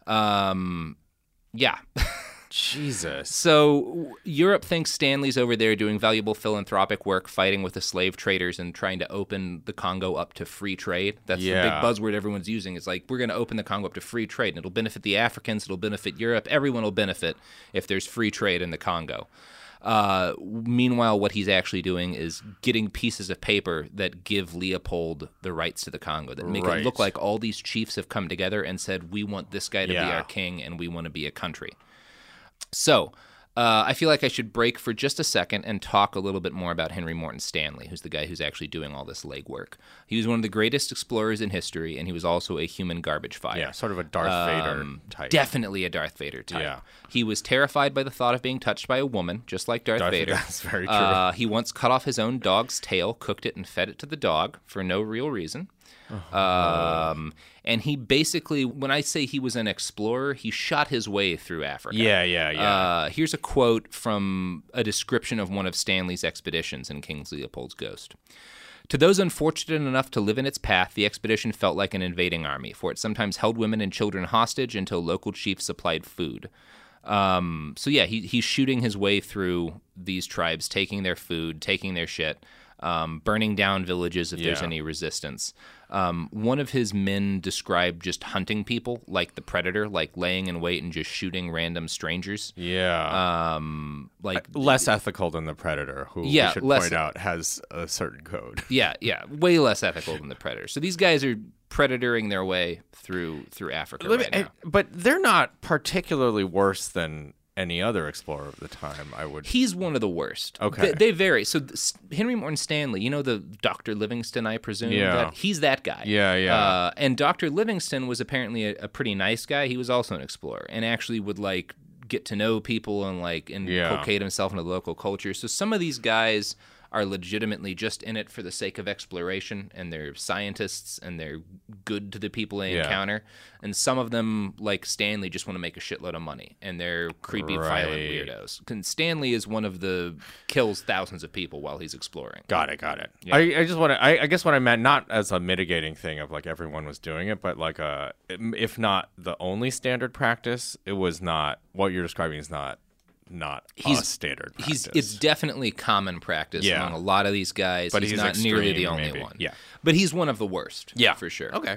Um, yeah. Jesus. So Europe thinks Stanley's over there doing valuable philanthropic work, fighting with the slave traders and trying to open the Congo up to free trade. That's Yeah. the big buzzword everyone's using. It's like, we're going to open the Congo up to free trade, and it'll benefit the Africans, it'll benefit Europe. Everyone will benefit if there's free trade in the Congo. Uh, meanwhile, what he's actually doing is getting pieces of paper that give Leopold the rights to the Congo, that make Right. it look like all these chiefs have come together and said, we want this guy to be Yeah. our king, and we want to be a country. So, uh, I feel like I should break for just a second and talk a little bit more about Henry Morton Stanley, who's the guy who's actually doing all this legwork. He was one of the greatest explorers in history, and he was also a human garbage fire. Yeah, sort of a Darth Vader type. Definitely a Darth Vader type. Yeah. He was terrified by the thought of being touched by a woman, just like Darth, Darth Vader. That's very true. Uh, he once cut off his own dog's tail, cooked it, and fed it to the dog for no real reason. Um, and he basically, when I say he was an explorer, he shot his way through Africa. Yeah, yeah, yeah. Uh, here's a quote from a description of one of Stanley's expeditions in King Leopold's Ghost. To those unfortunate enough to live in its path, the expedition felt like an invading army, for it sometimes held women and children hostage until local chiefs supplied food. Um, so yeah, he, he's shooting his way through these tribes, taking their food, taking their shit, um, burning down villages if there's Yeah. any resistance. Um, one of his men described just hunting people like the Predator, like laying in wait and just shooting random strangers. Yeah. Um, like less ethical than the Predator, who Yeah, we should less- point out has a certain code. Yeah, yeah, way less ethical than the Predator. So these guys are predatoring their way through through Africa Let me- right now. But they're not particularly worse than any other explorer of the time, I would. He's one of the worst. Okay. They, they vary. So this, Henry Morton Stanley, you know the Doctor Livingston, I presume? Yeah. That, he's that guy. Yeah, yeah. Uh, and Doctor Livingston was apparently a, a pretty nice guy. He was also an explorer and actually would like get to know people and like Yeah. inculcate himself into the local culture. So some of these guys are legitimately just in it for the sake of exploration, and they're scientists and they're good to the people they Yeah. encounter. And some of them, like Stanley, just want to make a shitload of money, and they're creepy, violent Right. weirdos. And Stanley is one of the kills thousands of people while he's exploring. Got it, got it. Yeah. I, I just want to. I, I guess what I meant, not as a mitigating thing of like everyone was doing it, but like a, if not the only standard practice, it was not what you're describing is not not He's a standard practice. He's it's definitely common practice Yeah. among a lot of these guys. But he's, he's not nearly the extreme, only maybe. one. Yeah. But he's one of the worst. Yeah. For sure. Okay.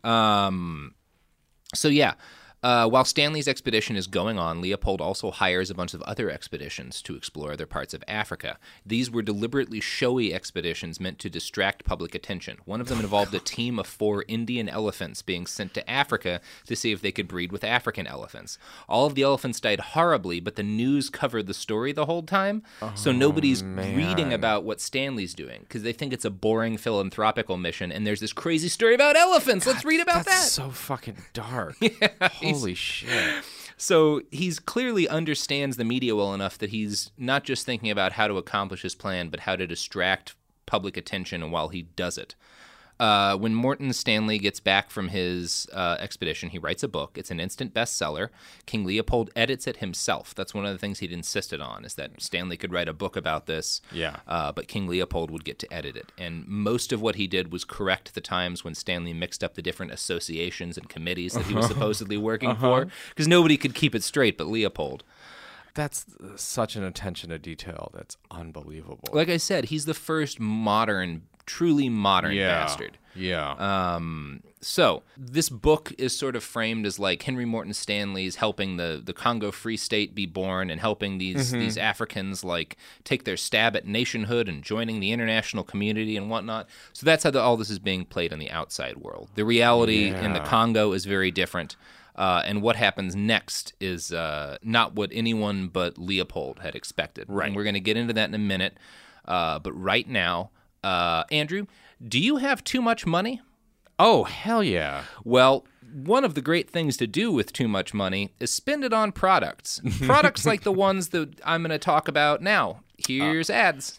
Um so yeah. Uh, while Stanley's expedition is going on, Leopold also hires a bunch of other expeditions to explore other parts of Africa. These were deliberately showy expeditions meant to distract public attention. One of them involved a team of four Indian elephants being sent to Africa to see if they could breed with African elephants. All of the elephants died horribly, but the news covered the story the whole time, so nobody's reading about what Stanley's doing because they think it's a boring philanthropical mission, and there's this crazy story about elephants. Let's read about That's that. so fucking dark. Yeah, Holy shit. So he's clearly understands the media well enough that he's not just thinking about how to accomplish his plan, but how to distract public attention while he does it. Uh, when Morton Stanley gets back from his uh, expedition, he writes a book. It's an instant bestseller. King Leopold edits it himself. That's one of the things he'd insisted on, is that Stanley could write a book about this, Yeah. uh, but King Leopold would get to edit it. And most of what he did was correct the times when Stanley mixed up the different associations and committees that he was supposedly working Uh-huh. for, because nobody could keep it straight but Leopold. That's uh, such an attention to detail. That's unbelievable. Like I said, he's the first modern, truly modern Yeah. bastard. Yeah. Um, so this book is sort of framed as like Henry Morton Stanley's helping the, the Congo Free State be born and helping these Mhm. these Africans like take their stab at nationhood and joining the international community and whatnot. So that's how the, all this is being played in the outside world. The reality in the Yeah. Congo is very different. Uh, and what happens next is uh, not what anyone but Leopold had expected. Right. And we're going to get into that in a minute. Uh, but right now, uh, Andrew, do you have too much money? Oh, hell yeah. Well, one of the great things to do with too much money is spend it on products. Products like the ones that I'm going to talk about now. Here's Uh. ads.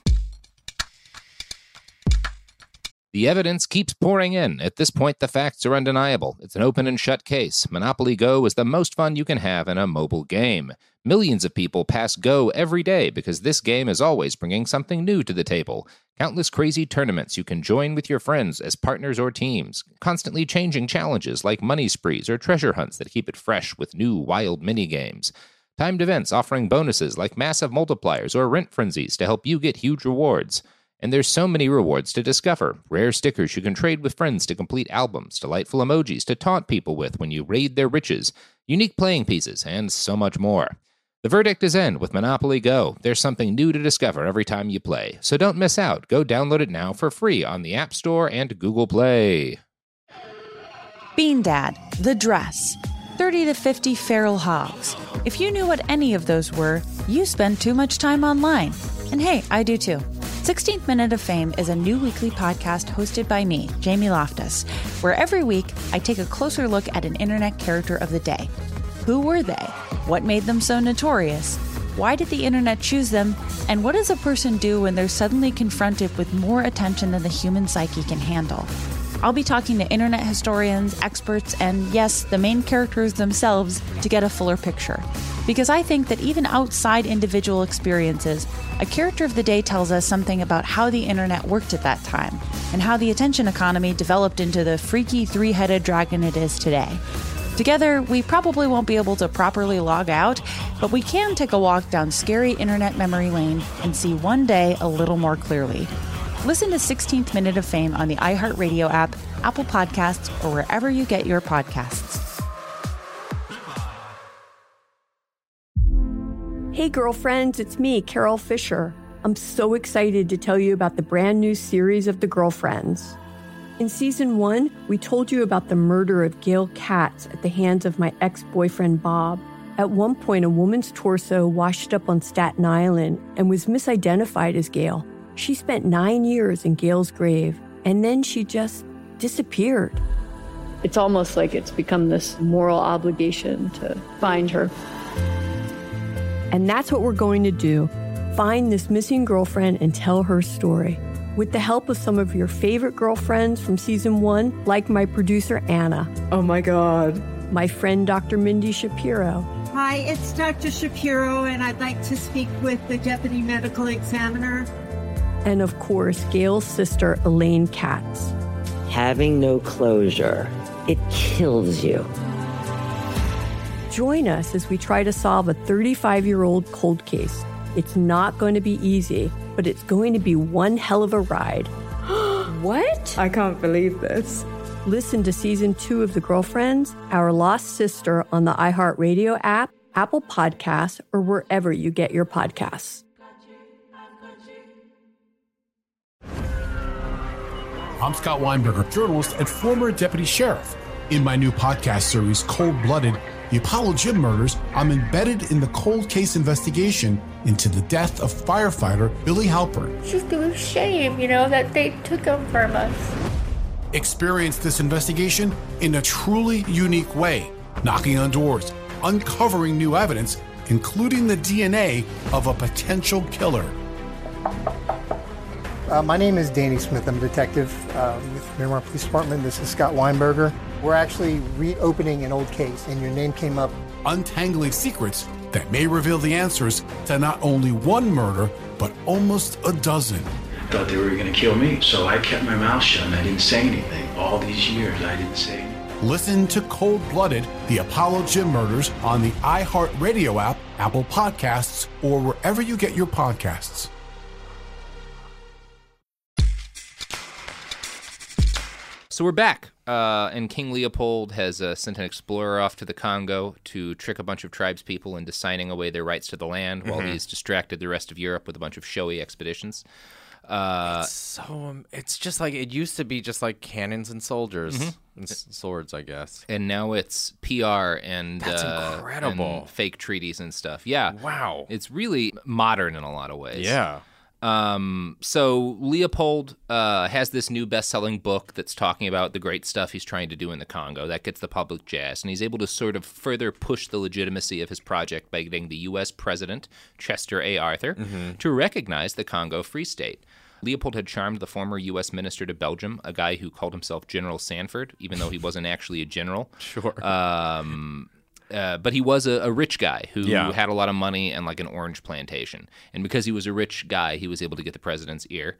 The evidence keeps pouring in. At this point, the facts are undeniable. It's an open and shut case. Monopoly Go is the most fun you can have in a mobile game. Millions of people pass Go every day because this game is always bringing something new to the table. Countless crazy tournaments you can join with your friends as partners or teams. Constantly changing challenges like money sprees or treasure hunts that keep it fresh with new wild minigames. Timed events offering bonuses like massive multipliers or rent frenzies to help you get huge rewards. And there's so many rewards to discover. Rare stickers you can trade with friends to complete albums, delightful emojis to taunt people with when you raid their riches, unique playing pieces, and so much more. The verdict is in with Monopoly Go. There's something new to discover every time you play. So don't miss out. Go download it now for free on the App Store and Google Play. Bean Dad, The Dress, thirty to fifty Feral Hogs. If you knew what any of those were, you spend too much time online. And hey, I do too. sixteenth Minute of Fame is a new weekly podcast hosted by me, Jamie Loftus, where every week I take a closer look at an internet character of the day. Who were they? What made them so notorious? Why did the internet choose them? And what does a person do when they're suddenly confronted with more attention than the human psyche can handle? I'll be talking to internet historians, experts, and yes, the main characters themselves to get a fuller picture. Because I think that even outside individual experiences, a character of the day tells us something about how the internet worked at that time, and how the attention economy developed into the freaky three-headed dragon it is today. Together, we probably won't be able to properly log out, but we can take a walk down scary internet memory lane and see one day a little more clearly. Listen to sixteenth Minute of Fame on the iHeartRadio app, Apple Podcasts, or wherever you get your podcasts. Hey girlfriends, it's me, Carol Fisher. I'm so excited to tell you about the brand new series of The Girlfriends. In season one, we told you about the murder of Gail Katz at the hands of my ex-boyfriend Bob. At one point, a woman's torso washed up on Staten Island and was misidentified as Gail. She spent nine years in Gail's grave, and then she just disappeared. It's almost like it's become this moral obligation to find her. And that's what we're going to do. Find this missing girlfriend and tell her story. With the help of some of your favorite girlfriends from season one, like my producer, Anna. Oh my God. My friend, Doctor Mindy Shapiro. Hi, it's Doctor Shapiro, and I'd like to speak with the Deputy Medical Examiner. And of course, Gail's sister, Elaine Katz. Having no closure, it kills you. Join us as we try to solve a thirty-five-year-old cold case. It's not going to be easy, but it's going to be one hell of a ride. What? I can't believe this. Listen to season two of The Girlfriends, Our Lost Sister on the iHeartRadio app, Apple Podcasts, or wherever you get your podcasts. I'm Scott Weinberger, journalist and former deputy sheriff. In my new podcast series, Cold Blooded, The Apollo Gym Murders, I'm embedded in the cold case investigation into the death of firefighter Billy Halpern. It's just a shame, you know, that they took him from us. Experience this investigation in a truly unique way, knocking on doors, uncovering new evidence, including the D N A of a potential killer. Uh, my name is Danny Smith. I'm a detective uh, with Miramar Police Department. This is Scott Weinberger. We're actually reopening an old case, and your name came up. Untangling secrets that may reveal the answers to not only one murder, but almost a dozen. I thought they were going to kill me, so I kept my mouth shut and I didn't say anything. All these years, I didn't say anything. Listen to Cold Blooded, The Apollo Gym Murders on the iHeartRadio app, Apple Podcasts, or wherever you get your podcasts. So we're back, uh, and King Leopold has uh, sent an explorer off to the Congo to trick a bunch of tribespeople into signing away their rights to the land mm-hmm. while he's distracted the rest of Europe with a bunch of showy expeditions. Uh, it's so um, it's just like it used to be, just like cannons and soldiers mm-hmm. and s- swords, I guess. And now it's P R and that's uh, incredible, and fake treaties and stuff. Yeah, wow, it's really modern in a lot of ways. Yeah. Um, so Leopold uh, has this new best-selling book that's talking about the great stuff he's trying to do in the Congo. That gets the public jazzed, and he's able to sort of further push the legitimacy of his project by getting the U S president, Chester A. Arthur, mm-hmm. to recognize the Congo Free State. Leopold had charmed the former U S minister to Belgium, a guy who called himself General Sanford, even though he wasn't actually a general. Sure. Um... Uh, but he was a, a rich guy who yeah. had a lot of money and like an orange plantation. And because he was a rich guy, he was able to get the president's ear.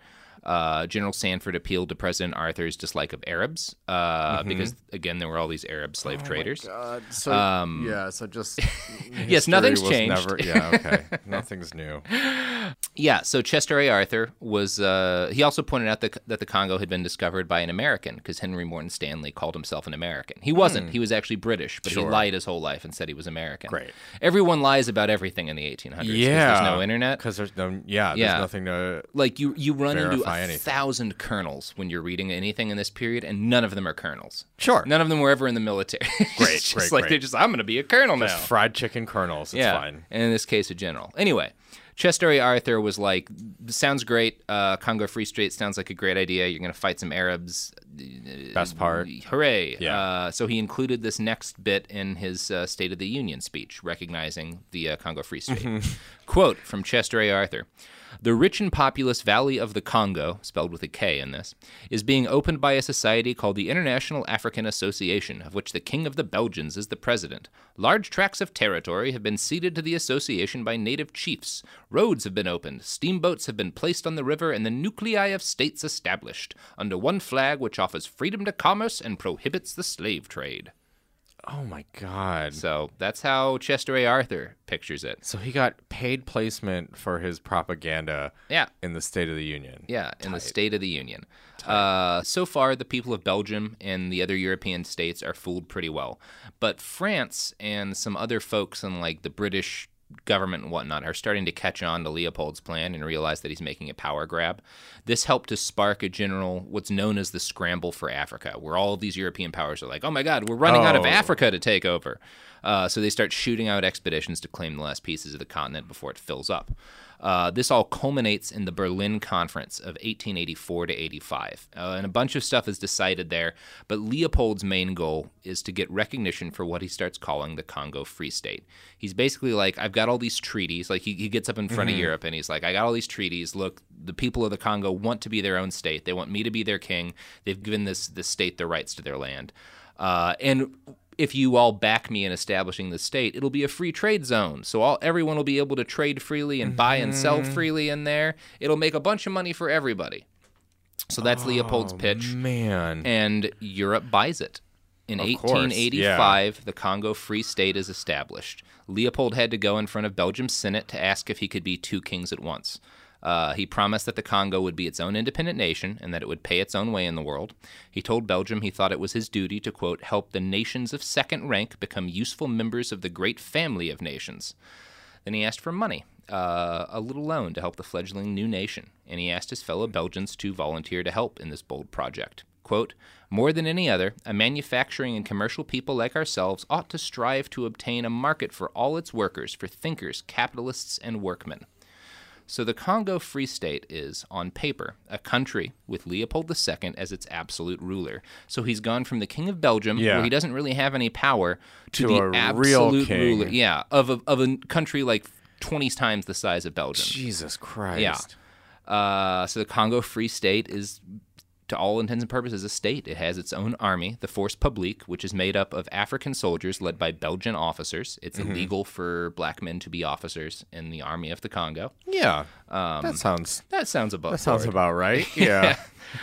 Uh, General Sanford appealed to President Arthur's dislike of Arabs uh, Mhm. because, again, there were all these Arab slave Oh traders. my God. So, Um, yeah, so just yes, nothing's history was changed. never- yeah, okay. Nothing's new. Yeah, so Chester A. Arthur was, uh, he also pointed out that, that the Congo had been discovered by an American because Henry Morton Stanley called himself an American. He wasn't. Hmm. He was actually British, but Sure. he lied his whole life and said he was American. Great. Everyone lies about everything in the eighteen hundreds because Yeah. there's no internet. Because there's no, yeah, there's Yeah. nothing to Like, you, you run into a verify anything. thousand colonels when you're reading anything in this period, and none of them are colonels. Sure. None of them were ever in the military. Great, It's just great, like great. they're just, I'm going to be a colonel Just now. fried chicken kernels. It's yeah. fine. And in this case, a general. Anyway, Chester A. Arthur was like, sounds great. Uh, Congo Free State sounds like a great idea. You're going to fight some Arabs. Best part. Hooray. Yeah. Uh, so he included this next bit in his uh, State of the Union speech, recognizing the uh, Congo Free State. Mhm. Quote from Chester A. Arthur. The rich and populous Valley of the Congo, spelled with a K in this, is being opened by a society called the International African Association, of which the King of the Belgians is the president. Large tracts of territory have been ceded to the association by native chiefs. Roads have been opened, steamboats have been placed on the river, and the nuclei of states established, under one flag which offers freedom to commerce and prohibits the slave trade. Oh my God. So that's how Chester A. Arthur pictures it. So he got paid placement for his propaganda Yeah. in the State of the Union. Yeah, in the State of the Union. Uh, so far, the people of Belgium and the other European states are fooled pretty well. But France and some other folks in like the British government and whatnot are starting to catch on to Leopold's plan and realize that he's making a power grab. This helped to spark a general, what's known as the scramble for Africa, where all of these European powers are like, oh my God, we're running out of Oh. Africa to take over. Uh, so they start shooting out expeditions to claim the last pieces of the continent before it fills up. Uh, this all culminates in the Berlin Conference of eighteen eighty-four to eighty-five. Uh, and a bunch of stuff is decided there, but Leopold's main goal is to get recognition for what he starts calling the Congo Free State. He's basically like, I've got all these treaties. Like, he, he gets up in front Mhm. of Europe and he's like, I got all these treaties. Look, the people of the Congo want to be their own state. They want me to be their king. They've given this, this state the rights to their land. Uh, and if you all back me in establishing the state, it'll be a free trade zone. So all everyone will be able to trade freely and buy and sell Mhm. freely in there. It'll make a bunch of money for everybody. So that's Leopold's Oh, pitch. Man. And Europe buys it. In Of course, eighteen eighty-five, the Congo Free State is established. Leopold had to go in front of Belgium's Senate to ask if he could be two kings at once. Uh, he promised that the Congo would be its own independent nation and that it would pay its own way in the world. He told Belgium he thought it was his duty to, quote, help the nations of second rank become useful members of the great family of nations. Then he asked for money, uh, a little loan to help the fledgling new nation, and he asked his fellow Belgians to volunteer to help in this bold project. Quote, more than any other, a manufacturing and commercial people like ourselves ought to strive to obtain a market for all its workers, for thinkers, capitalists, and workmen. So the Congo Free State is, on paper, a country with Leopold the Second as its absolute ruler. So he's gone from the King of Belgium, Yeah. where he doesn't really have any power, to, To the a absolute real king. ruler. Yeah, of a, of a country like twenty times the size of Belgium. Jesus Christ. Yeah. Uh, so the Congo Free State is, to all intents and purposes, a state. It has its own army, the Force Publique, which is made up of African soldiers led by Belgian officers. It's Mhm. illegal for black men to be officers in the army of the Congo. Yeah. Um, that sounds that sounds about That sounds board. about right. Yeah.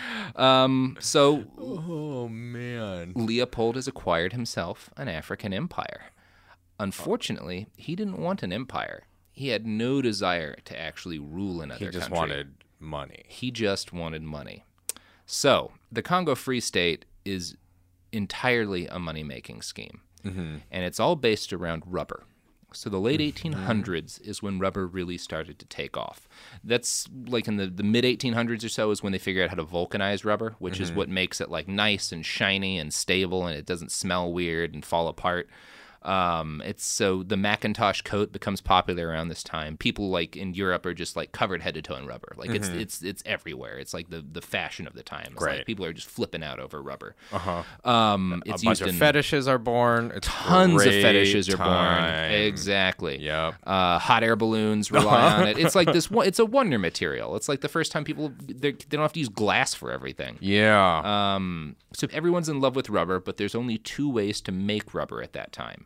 um, so Oh man. Leopold has acquired himself an African empire. Unfortunately, he didn't want an empire. He had no desire to actually rule another He just country. wanted money. He just wanted money. So the Congo Free State is entirely a money-making scheme. Mhm. And it's all based around rubber. So the late eighteen hundreds is when rubber really started to take off. That's like in the, the mid eighteen hundreds or so is when they figured out how to vulcanize rubber, which is Mhm. what makes it like nice and shiny and stable, and it doesn't smell weird and fall apart. Um, it's so the Macintosh coat becomes popular around this time. People like in Europe are just like covered head to toe in rubber. Like it's Mhm. it's it's everywhere. It's like the the fashion of the time. It's Great. like people are just flipping out over rubber. Uh-huh. Um, A it's bunch used of in fetishes are born. It's tons of great fetishes are born. time. Exactly. Yep. Uh, hot air balloons rely on it. It's like this. one- It's a wonder material. It's like the first time people they they don't have to use glass for everything. Yeah. Um, so everyone's in love with rubber, but there's only two ways to make rubber at that time.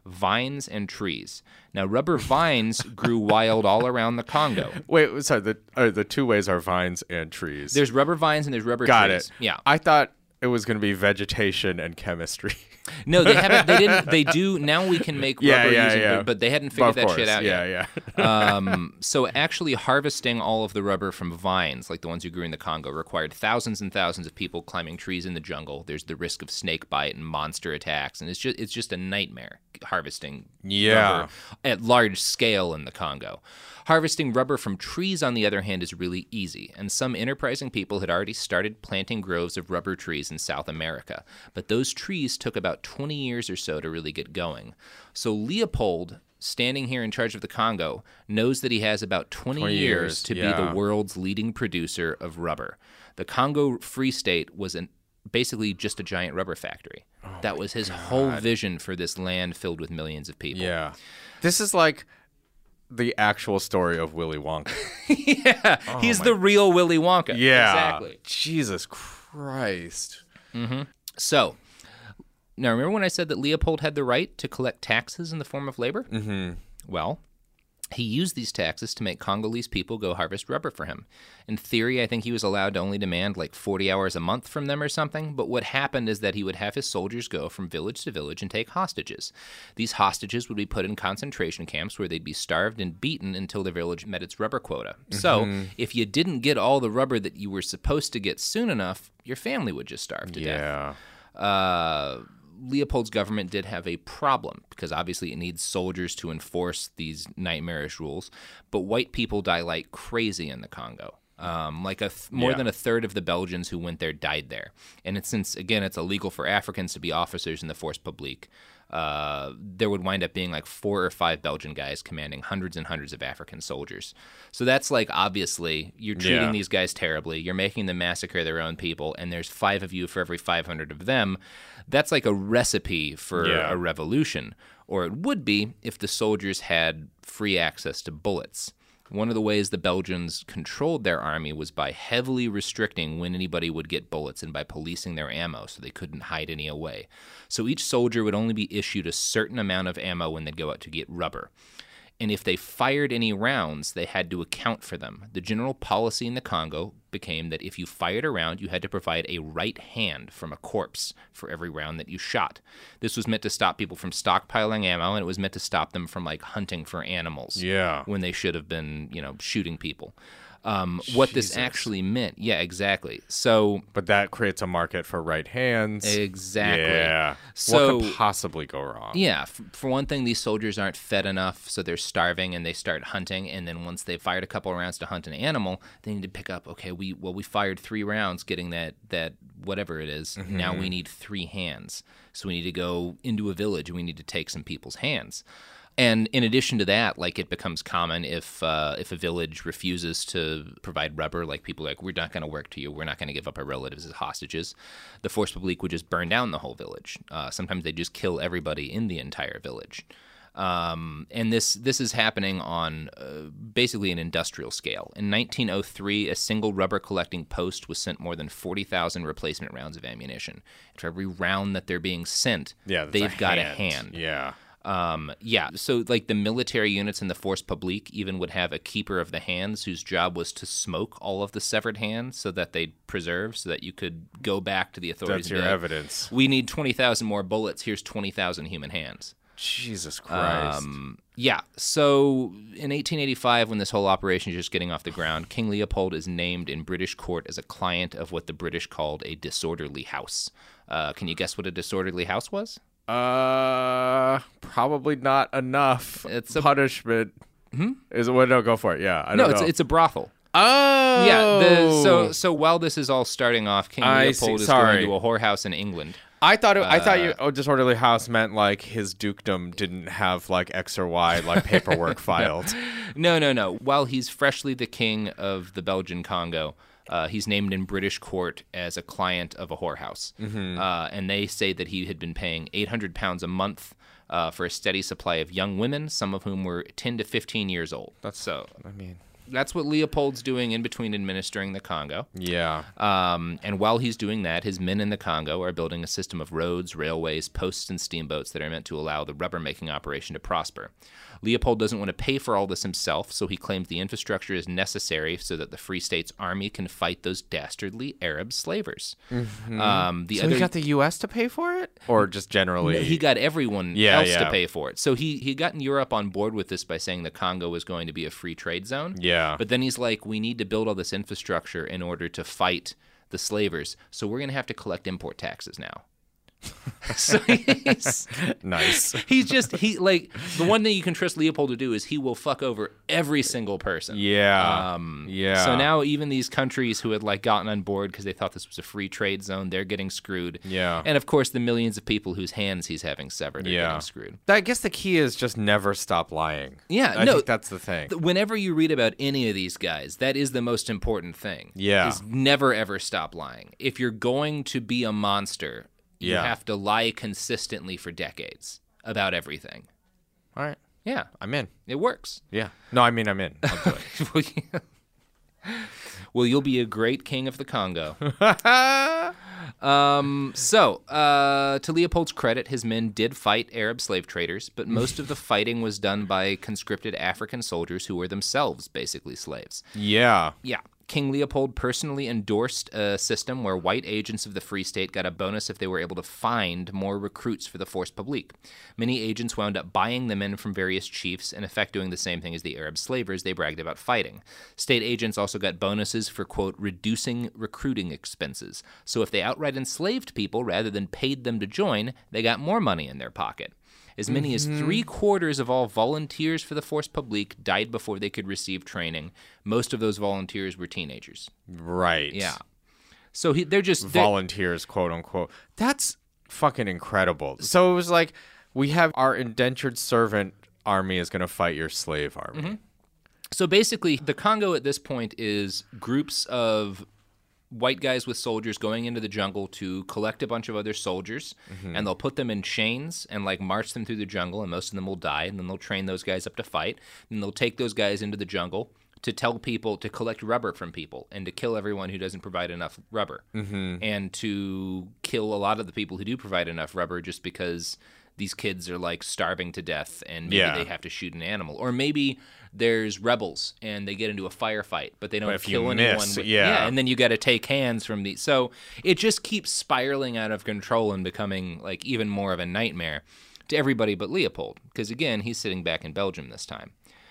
vines and trees. Now, rubber vines grew wild all around the Congo. Wait, sorry, the, uh, the two ways are vines and trees. There's rubber vines and there's rubber Got trees. it. Yeah. I thought it was going to be vegetation and chemistry. No, they haven't. They didn't. They do now. We can make Yeah, rubber yeah, using, yeah. but, but they hadn't figured Of that course, shit out yeah, yet. yeah. um, so actually, harvesting all of the rubber from vines, like the ones you grew in the Congo, required thousands and thousands of people climbing trees in the jungle. There's the risk of snake bite and monster attacks, and it's just it's just a nightmare harvesting Yeah. rubber at large scale in the Congo. Harvesting rubber from trees, on the other hand, is really easy, and some enterprising people had already started planting groves of rubber trees in South America. But those trees took about twenty years or so to really get going. So Leopold, standing here in charge of the Congo, knows that he has about twenty, twenty years, years, to yeah. be the world's leading producer of rubber. The Congo Free State was an, basically just a giant rubber factory. Oh that was his God. whole vision for this land filled with millions of people. Yeah. This is like the actual story of Willy Wonka. yeah, Oh he's my- the real Willy Wonka. Yeah. Exactly. Jesus Christ. Mm-hmm. So, now remember when I said that Leopold had the right to collect taxes in the form of labor? Mm-hmm. Well, he used these taxes to make Congolese people go harvest rubber for him. In theory, I think he was allowed to only demand like forty hours a month from them or something, but what happened is that he would have his soldiers go from village to village and take hostages. These hostages would be put in concentration camps where they'd be starved and beaten until the village met its rubber quota. So, Mhm. if you didn't get all the rubber that you were supposed to get soon enough, your family would just starve to Yeah. death. Uh... Leopold's government did have a problem because obviously it needs soldiers to enforce these nightmarish rules, but white people die like crazy in the Congo. Um, like a th- more Yeah. than a third of the Belgians who went there died there. And it's, since, again, it's illegal for Africans to be officers in the Force Publique, uh, there would wind up being like four or five Belgian guys commanding hundreds and hundreds of African soldiers. So that's like, obviously, you're treating Yeah. these guys terribly. You're making them massacre their own people, and there's five of you for every five hundred of them. That's like a recipe for Yeah. a revolution, or it would be if the soldiers had free access to bullets. One of the ways the Belgians controlled their army was by heavily restricting when anybody would get bullets and by policing their ammo so they couldn't hide any away. So each soldier would only be issued a certain amount of ammo when they'd go out to get rubber. And if they fired any rounds, they had to account for them. The general policy in the Congo became that if you fired a round, you had to provide a right hand from a corpse for every round that you shot. This was meant to stop people from stockpiling ammo, and it was meant to stop them from, like, hunting for animals. Yeah. When they should have been, you know, shooting people. Um, what this Jesus. actually meant, yeah, exactly. So, But that creates a market for right hands. Exactly. Yeah. So- what could possibly go wrong? yeah, f- for one thing, these soldiers aren't fed enough, so they're starving, and they start hunting. And then once they've fired a couple of rounds to hunt an animal, they need to pick up. Okay, we well we fired three rounds, getting that that whatever it is. Mhm. Now we need three hands, so we need to go into a village and we need to take some people's hands. And in addition to that, like, it becomes common if uh, if a village refuses to provide rubber, like people are like, we're not going to work to you, we're not going to give up our relatives as hostages, the Force Publique would just burn down the whole village. Uh, sometimes they just kill everybody in the entire village. Um, and this this is happening on uh, basically an industrial scale. In nineteen oh three, a single rubber collecting post was sent more than forty thousand replacement rounds of ammunition. For every round that they're being sent, Yeah, that's they've a got hand. a hand. Yeah. Um, yeah, so like the military units in the Force Publique even would have a keeper of the hands whose job was to smoke all of the severed hands so that they'd preserve, so that you could go back to the authorities. That's and be your like, evidence. We need twenty thousand more bullets. Here's twenty thousand human hands. Jesus Christ. Um, yeah, so in eighteen eighty-five, when this whole operation is just getting off the ground, King Leopold is named in British court as a client of what the British called a disorderly house. Uh, can you guess what a disorderly house was? Uh, probably not enough. It's a punishment. Hmm? Is it? Well, no, go for it. Yeah, I no, don't it's know. it's a brothel. Oh, Yeah. The, so so while this is all starting off, King I Leopold see. is Sorry. going to a whorehouse in England. I thought it, I thought you Uh, oh, disorderly house meant like his dukedom didn't have like X or Y like paperwork filed. No, no, no. While he's freshly the king of the Belgian Congo, uh, he's named in British court as a client of a whorehouse. Mhm. Uh, and they say that he had been paying eight hundred pounds a month uh, for a steady supply of young women, some of whom were ten to fifteen years old. That's so. I mean, That's what Leopold's doing in between administering the Congo. Yeah. Um, and while he's doing that, his men in the Congo are building a system of roads, railways, posts, and steamboats that are meant to allow the rubber-making operation to prosper. Leopold doesn't want to pay for all this himself, so he claims the infrastructure is necessary so that the Free State's army can fight those dastardly Arab slavers. Mm-hmm. Um, the so other, he got the U S to pay for it? Or just generally? He got everyone yeah, else yeah. to pay for it. So he he gotten Europe on board with this by saying the Congo was going to be a free trade zone. Yeah. But then he's like, we need to build all this infrastructure in order to fight the slavers, so we're going to have to collect import taxes now. So he's nice. He's just he like the one thing you can trust Leopold to do is he will fuck over every single person. Yeah. Um, yeah. So now even these countries who had like gotten on board because they thought this was a free trade zone, they're getting screwed. Yeah. And of course the millions of people whose hands he's having severed are yeah. getting screwed. I guess the key is just never stop lying. Yeah. I no, think that's the thing. Whenever you read about any of these guys, that is the most important thing. Yeah. Is never ever stop lying. If you're going to be a monster, you yeah. have to lie consistently for decades about everything. All right. Yeah. I'm in. It works. Yeah. No, I mean, I'm in. I'll do it. Well, you'll be a great king of the Congo. um, so, uh, to Leopold's credit, his men did fight Arab slave traders, but most of the fighting was done by conscripted African soldiers who were themselves basically slaves. Yeah. Yeah. King Leopold personally endorsed a system where white agents of the Free State got a bonus if they were able to find more recruits for the force publique. Many agents wound up buying the men from various chiefs, in effect doing the same thing as the Arab slavers they bragged about fighting. State agents also got bonuses for, quote, reducing recruiting expenses. So if they outright enslaved people rather than paid them to join, they got more money in their pocket. As many mm-hmm. as three-quarters of all volunteers for the force publique died before they could receive training. Most of those volunteers were teenagers. Right. Yeah. So he, they're just... Volunteers, quote unquote. That's fucking incredible. So it was like, we have our indentured servant army is going to fight your slave army. Mm-hmm. So basically, the Congo at this point is groups of white guys with soldiers going into the jungle to collect a bunch of other soldiers, mm-hmm. and they'll put them in chains and like march them through the jungle, and most of them will die, and then they'll train those guys up to fight, and they'll take those guys into the jungle to tell people to collect rubber from people and to kill everyone who doesn't provide enough rubber, mm-hmm. and to kill a lot of the people who do provide enough rubber just because these kids are like starving to death and maybe yeah. they have to shoot an animal. Or maybe there's rebels and they get into a firefight, but they don't but if kill you anyone. miss, with, yeah. yeah. And then you got to take hands from the. So it just keeps spiraling out of control and becoming like even more of a nightmare to everybody but Leopold. Because again, he's sitting back in Belgium this time.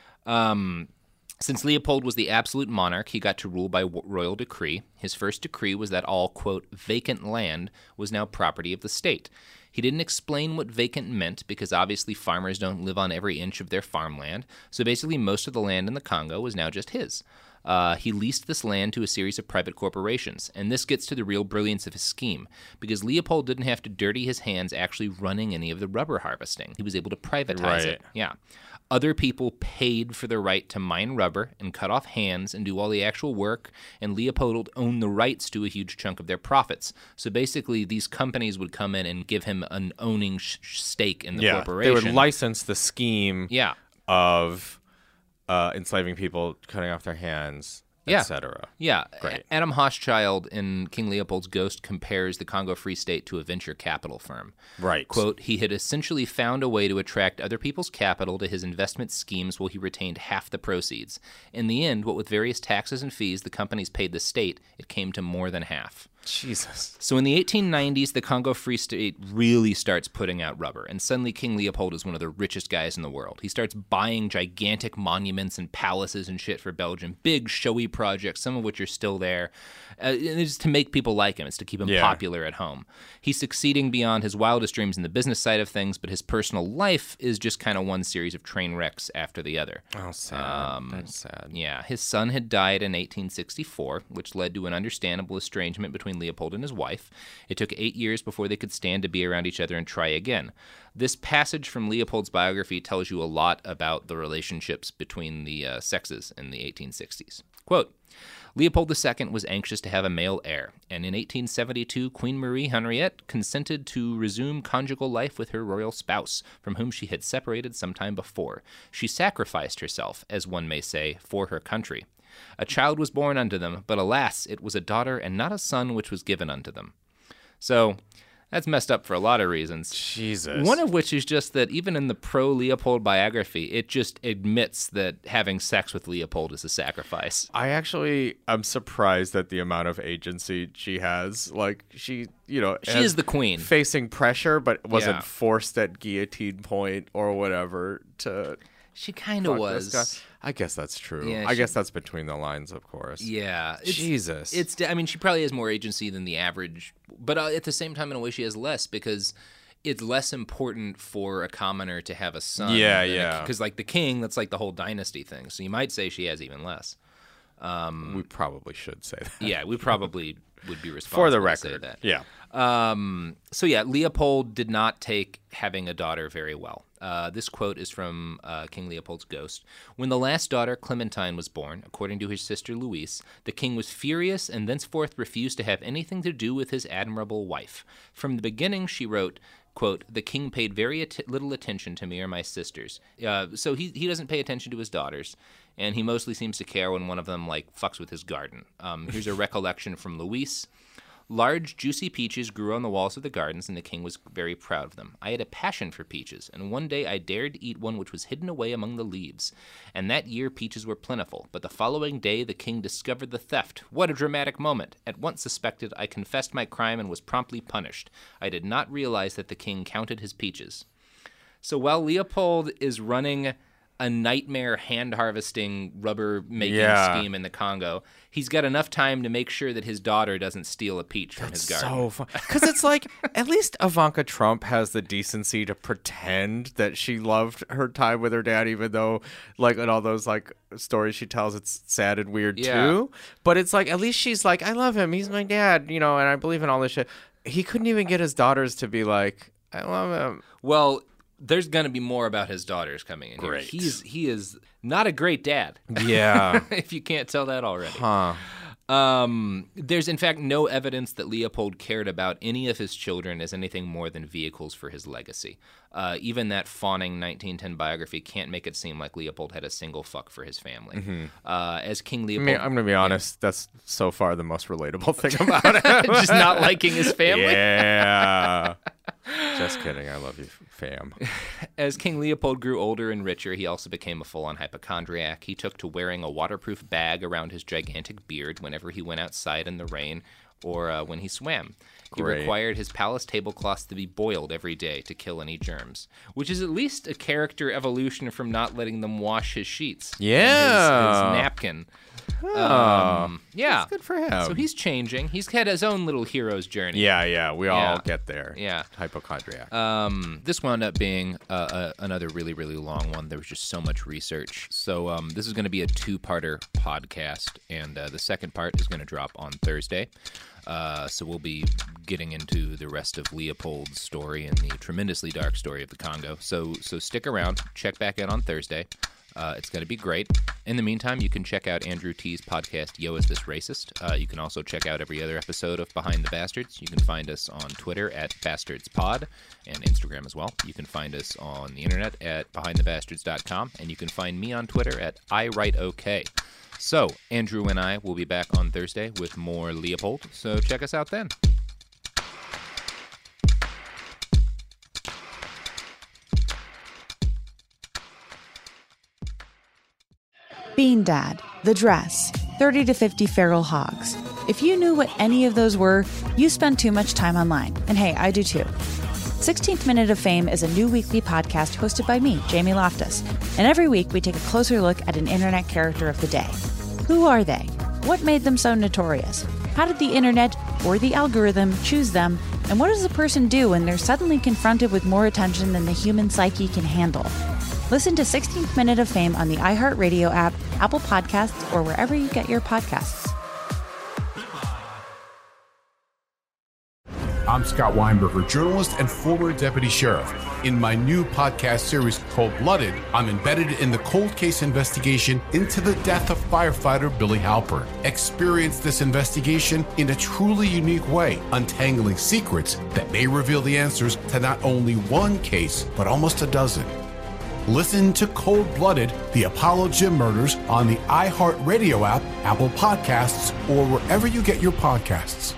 Um, Since Leopold was the absolute monarch, he got to rule by royal decree. His first decree was that all, quote, vacant land was now property of the state. He didn't explain what vacant meant because obviously farmers don't live on every inch of their farmland. So basically most of the land in the Congo was now just his. Uh, he leased this land to a series of private corporations, and this gets to the real brilliance of his scheme, because Leopold didn't have to dirty his hands actually running any of the rubber harvesting. He was able to privatize right. it. Yeah. Other people paid for the right to mine rubber and cut off hands and do all the actual work, and Leopold owned the rights to a huge chunk of their profits. So basically, these companies would come in and give him an owning sh- stake in the yeah, corporation. They would license the scheme yeah. of uh, enslaving people, cutting off their hands, yeah. et cetera. Yeah. Great. Adam Hochschild in King Leopold's Ghost compares the Congo Free State to a venture capital firm. Right. Quote, he had essentially found a way to attract other people's capital to his investment schemes while he retained half the proceeds. In the end, what with various taxes and fees the companies paid the state, it came to more than half. Jesus. So in the eighteen nineties, the Congo Free State really starts putting out rubber, and suddenly King Leopold is one of the richest guys in the world. He starts buying gigantic monuments and palaces and shit for Belgium, big showy projects, some of which are still there. Uh, and it's to make people like him. It's to keep him yeah. popular at home. He's succeeding beyond his wildest dreams in the business side of things, but his personal life is just kind of one series of train wrecks after the other. Oh, sad. Um, That's sad. Yeah. His son had died in eighteen sixty-four, which led to an understandable estrangement between Leopold and his wife. It took eight years before they could stand to be around each other and try again. This passage from Leopold's biography tells you a lot about the relationships between the uh, sexes in the eighteen sixties. Quote, Leopold the Second was anxious to have a male heir, and in eighteen seventy-two, Queen Marie Henriette consented to resume conjugal life with her royal spouse, from whom she had separated some time before. She sacrificed herself, as one may say, for her country. A child was born unto them, but alas, it was a daughter and not a son which was given unto them. So, that's messed up for a lot of reasons. Jesus. One of which is just that even in the pro-Leopold biography, it just admits that having sex with Leopold is a sacrifice. I actually am surprised at the amount of agency she has. Like, she, you know... She is the queen. Facing pressure, but wasn't Yeah. forced at guillotine point or whatever to... She kind of fuck was. this guy. I guess that's true. Yeah, I she- guess that's between the lines, of course. Yeah. It's, Jesus. It's. I mean, she probably has more agency than the average, but uh, at the same time, in a way, she has less because it's less important for a commoner to have a son. Yeah, yeah. Because, like, the king, that's like the whole dynasty thing. So you might say she has even less. Um, we probably should say that. Yeah, we probably would be responsible For the to say record, that. yeah. Um, so, yeah, Leopold did not take having a daughter very well. Uh, this quote is from uh, King Leopold's Ghost. When the last daughter, Clementine, was born, according to his sister Louise, the king was furious and thenceforth refused to have anything to do with his admirable wife. From the beginning, she wrote, quote, the king paid very at- little attention to me or my sisters. Uh, so he, he doesn't pay attention to his daughters, and he mostly seems to care when one of them, like, fucks with his garden. Um, here's a recollection from Louise. Large, juicy peaches grew on the walls of the gardens, and the king was very proud of them. I had a passion for peaches, and one day I dared eat one which was hidden away among the leaves. And that year peaches were plentiful, but the following day the king discovered the theft. What a dramatic moment! At once suspected, I confessed my crime and was promptly punished. I did not realize that the king counted his peaches. So while Leopold is running a nightmare hand-harvesting, rubber-making Yeah. scheme in the Congo, he's got enough time to make sure that his daughter doesn't steal a peach from his garden. So fun. Because it's like, at least Ivanka Trump has the decency to pretend that she loved her time with her dad, even though, like, in all those, like, stories she tells, it's sad and weird, Yeah. too. But it's like, at least she's like, I love him. He's my dad, you know, and I believe in all this shit. He couldn't even get his daughters to be like, I love him. Well, there's going to be more about his daughters coming in Great. here. He's, he is not a great dad. Yeah. If you can't tell that already. Huh. Um, there's, in fact, no evidence that Leopold cared about any of his children as anything more than vehicles for his legacy. Uh, even that fawning nineteen ten biography can't make it seem like Leopold had a single fuck for his family. Mhm. Uh, as King I Leopold... mean, I'm going to be honest, that's so far the most relatable thing about it. Just not liking his family? Yeah. Just kidding. I love you, fam. As King Leopold grew older and richer, he also became a full-on hypochondriac. He took to wearing a waterproof bag around his gigantic beard whenever he went outside in the rain or uh, when he swam. He Great. required his palace tablecloths to be boiled every day to kill any germs, which is at least a character evolution from not letting them wash his sheets. and Yeah. His, his napkin. Oh, um, yeah. that's good for him. So he's changing. He's had his own little hero's journey. Yeah, yeah. We all Yeah. get there. Yeah. Hypochondriac. Um, this wound up being uh, uh, another really, really long one. There was just so much research. So um, this is going to be a two-parter podcast, and uh, the second part is going to drop on Thursday. Uh, so we'll be getting into the rest of Leopold's story and the tremendously dark story of the Congo. So so stick around. Check back in on Thursday. Uh, it's going to be great. In the meantime, you can check out Andrew T's podcast, Yo, Is This Racist? Uh, you can also check out every other episode of Behind the Bastards. You can find us on Twitter at BastardsPod and Instagram as well. You can find us on the internet at behind the bastards dot com, and you can find me on Twitter at iWriteOK. So, Andrew and I will be back on Thursday with more Leopold, so check us out then. Bean Dad, The Dress, thirty to fifty Feral Hogs. If you knew what any of those were, you spend too much time online. And hey, I do too. sixteenth Minute of Fame is a new weekly podcast hosted by me, Jamie Loftus. And every week we take a closer look at an internet character of the day. Who are they? What made them so notorious? How did the internet, or the algorithm, choose them? And what does a person do when they're suddenly confronted with more attention than the human psyche can handle? Listen to sixteenth Minute of Fame on the iHeartRadio app, Apple Podcasts, or wherever you get your podcasts. I'm Scott Weinberger, journalist and former deputy sheriff. In my new podcast series called Blooded, I'm embedded in the cold case investigation into the death of firefighter Billy Halpern. Experience this investigation in a truly unique way, untangling secrets that may reveal the answers to not only one case, but almost a dozen. Listen to Cold Blooded, the Apollo Gym Murders on the iHeartRadio app, Apple Podcasts, or wherever you get your podcasts.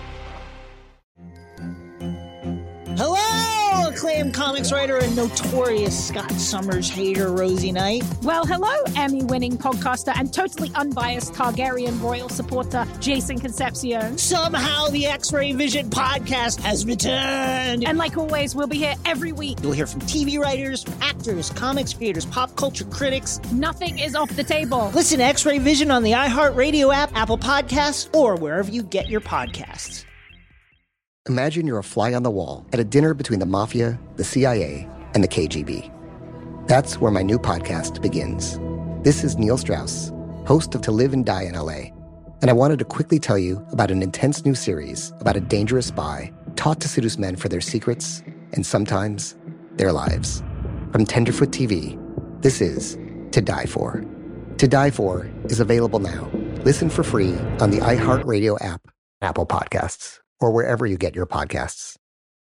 Hello, acclaimed comics writer and notorious Scott Summers hater, Rosie Knight. Well, hello, Emmy-winning podcaster and totally unbiased Targaryen royal supporter, Jason Concepcion. Somehow the X-Ray Vision podcast has returned. And like always, we'll be here every week. You'll hear from T V writers, actors, comics creators, pop culture critics. Nothing is off the table. Listen to X-Ray Vision on the iHeartRadio app, Apple Podcasts, or wherever you get your podcasts. Imagine you're a fly on the wall at a dinner between the Mafia, the C I A, and the K G B. That's where my new podcast begins. This is Neil Strauss, host of To Live and Die in L A, and I wanted to quickly tell you about an intense new series about a dangerous spy taught to seduce men for their secrets and sometimes their lives. From Tenderfoot T V, this is To Die For. To Die For is available now. Listen for free on the iHeartRadio app, Apple Podcasts, or wherever you get your podcasts.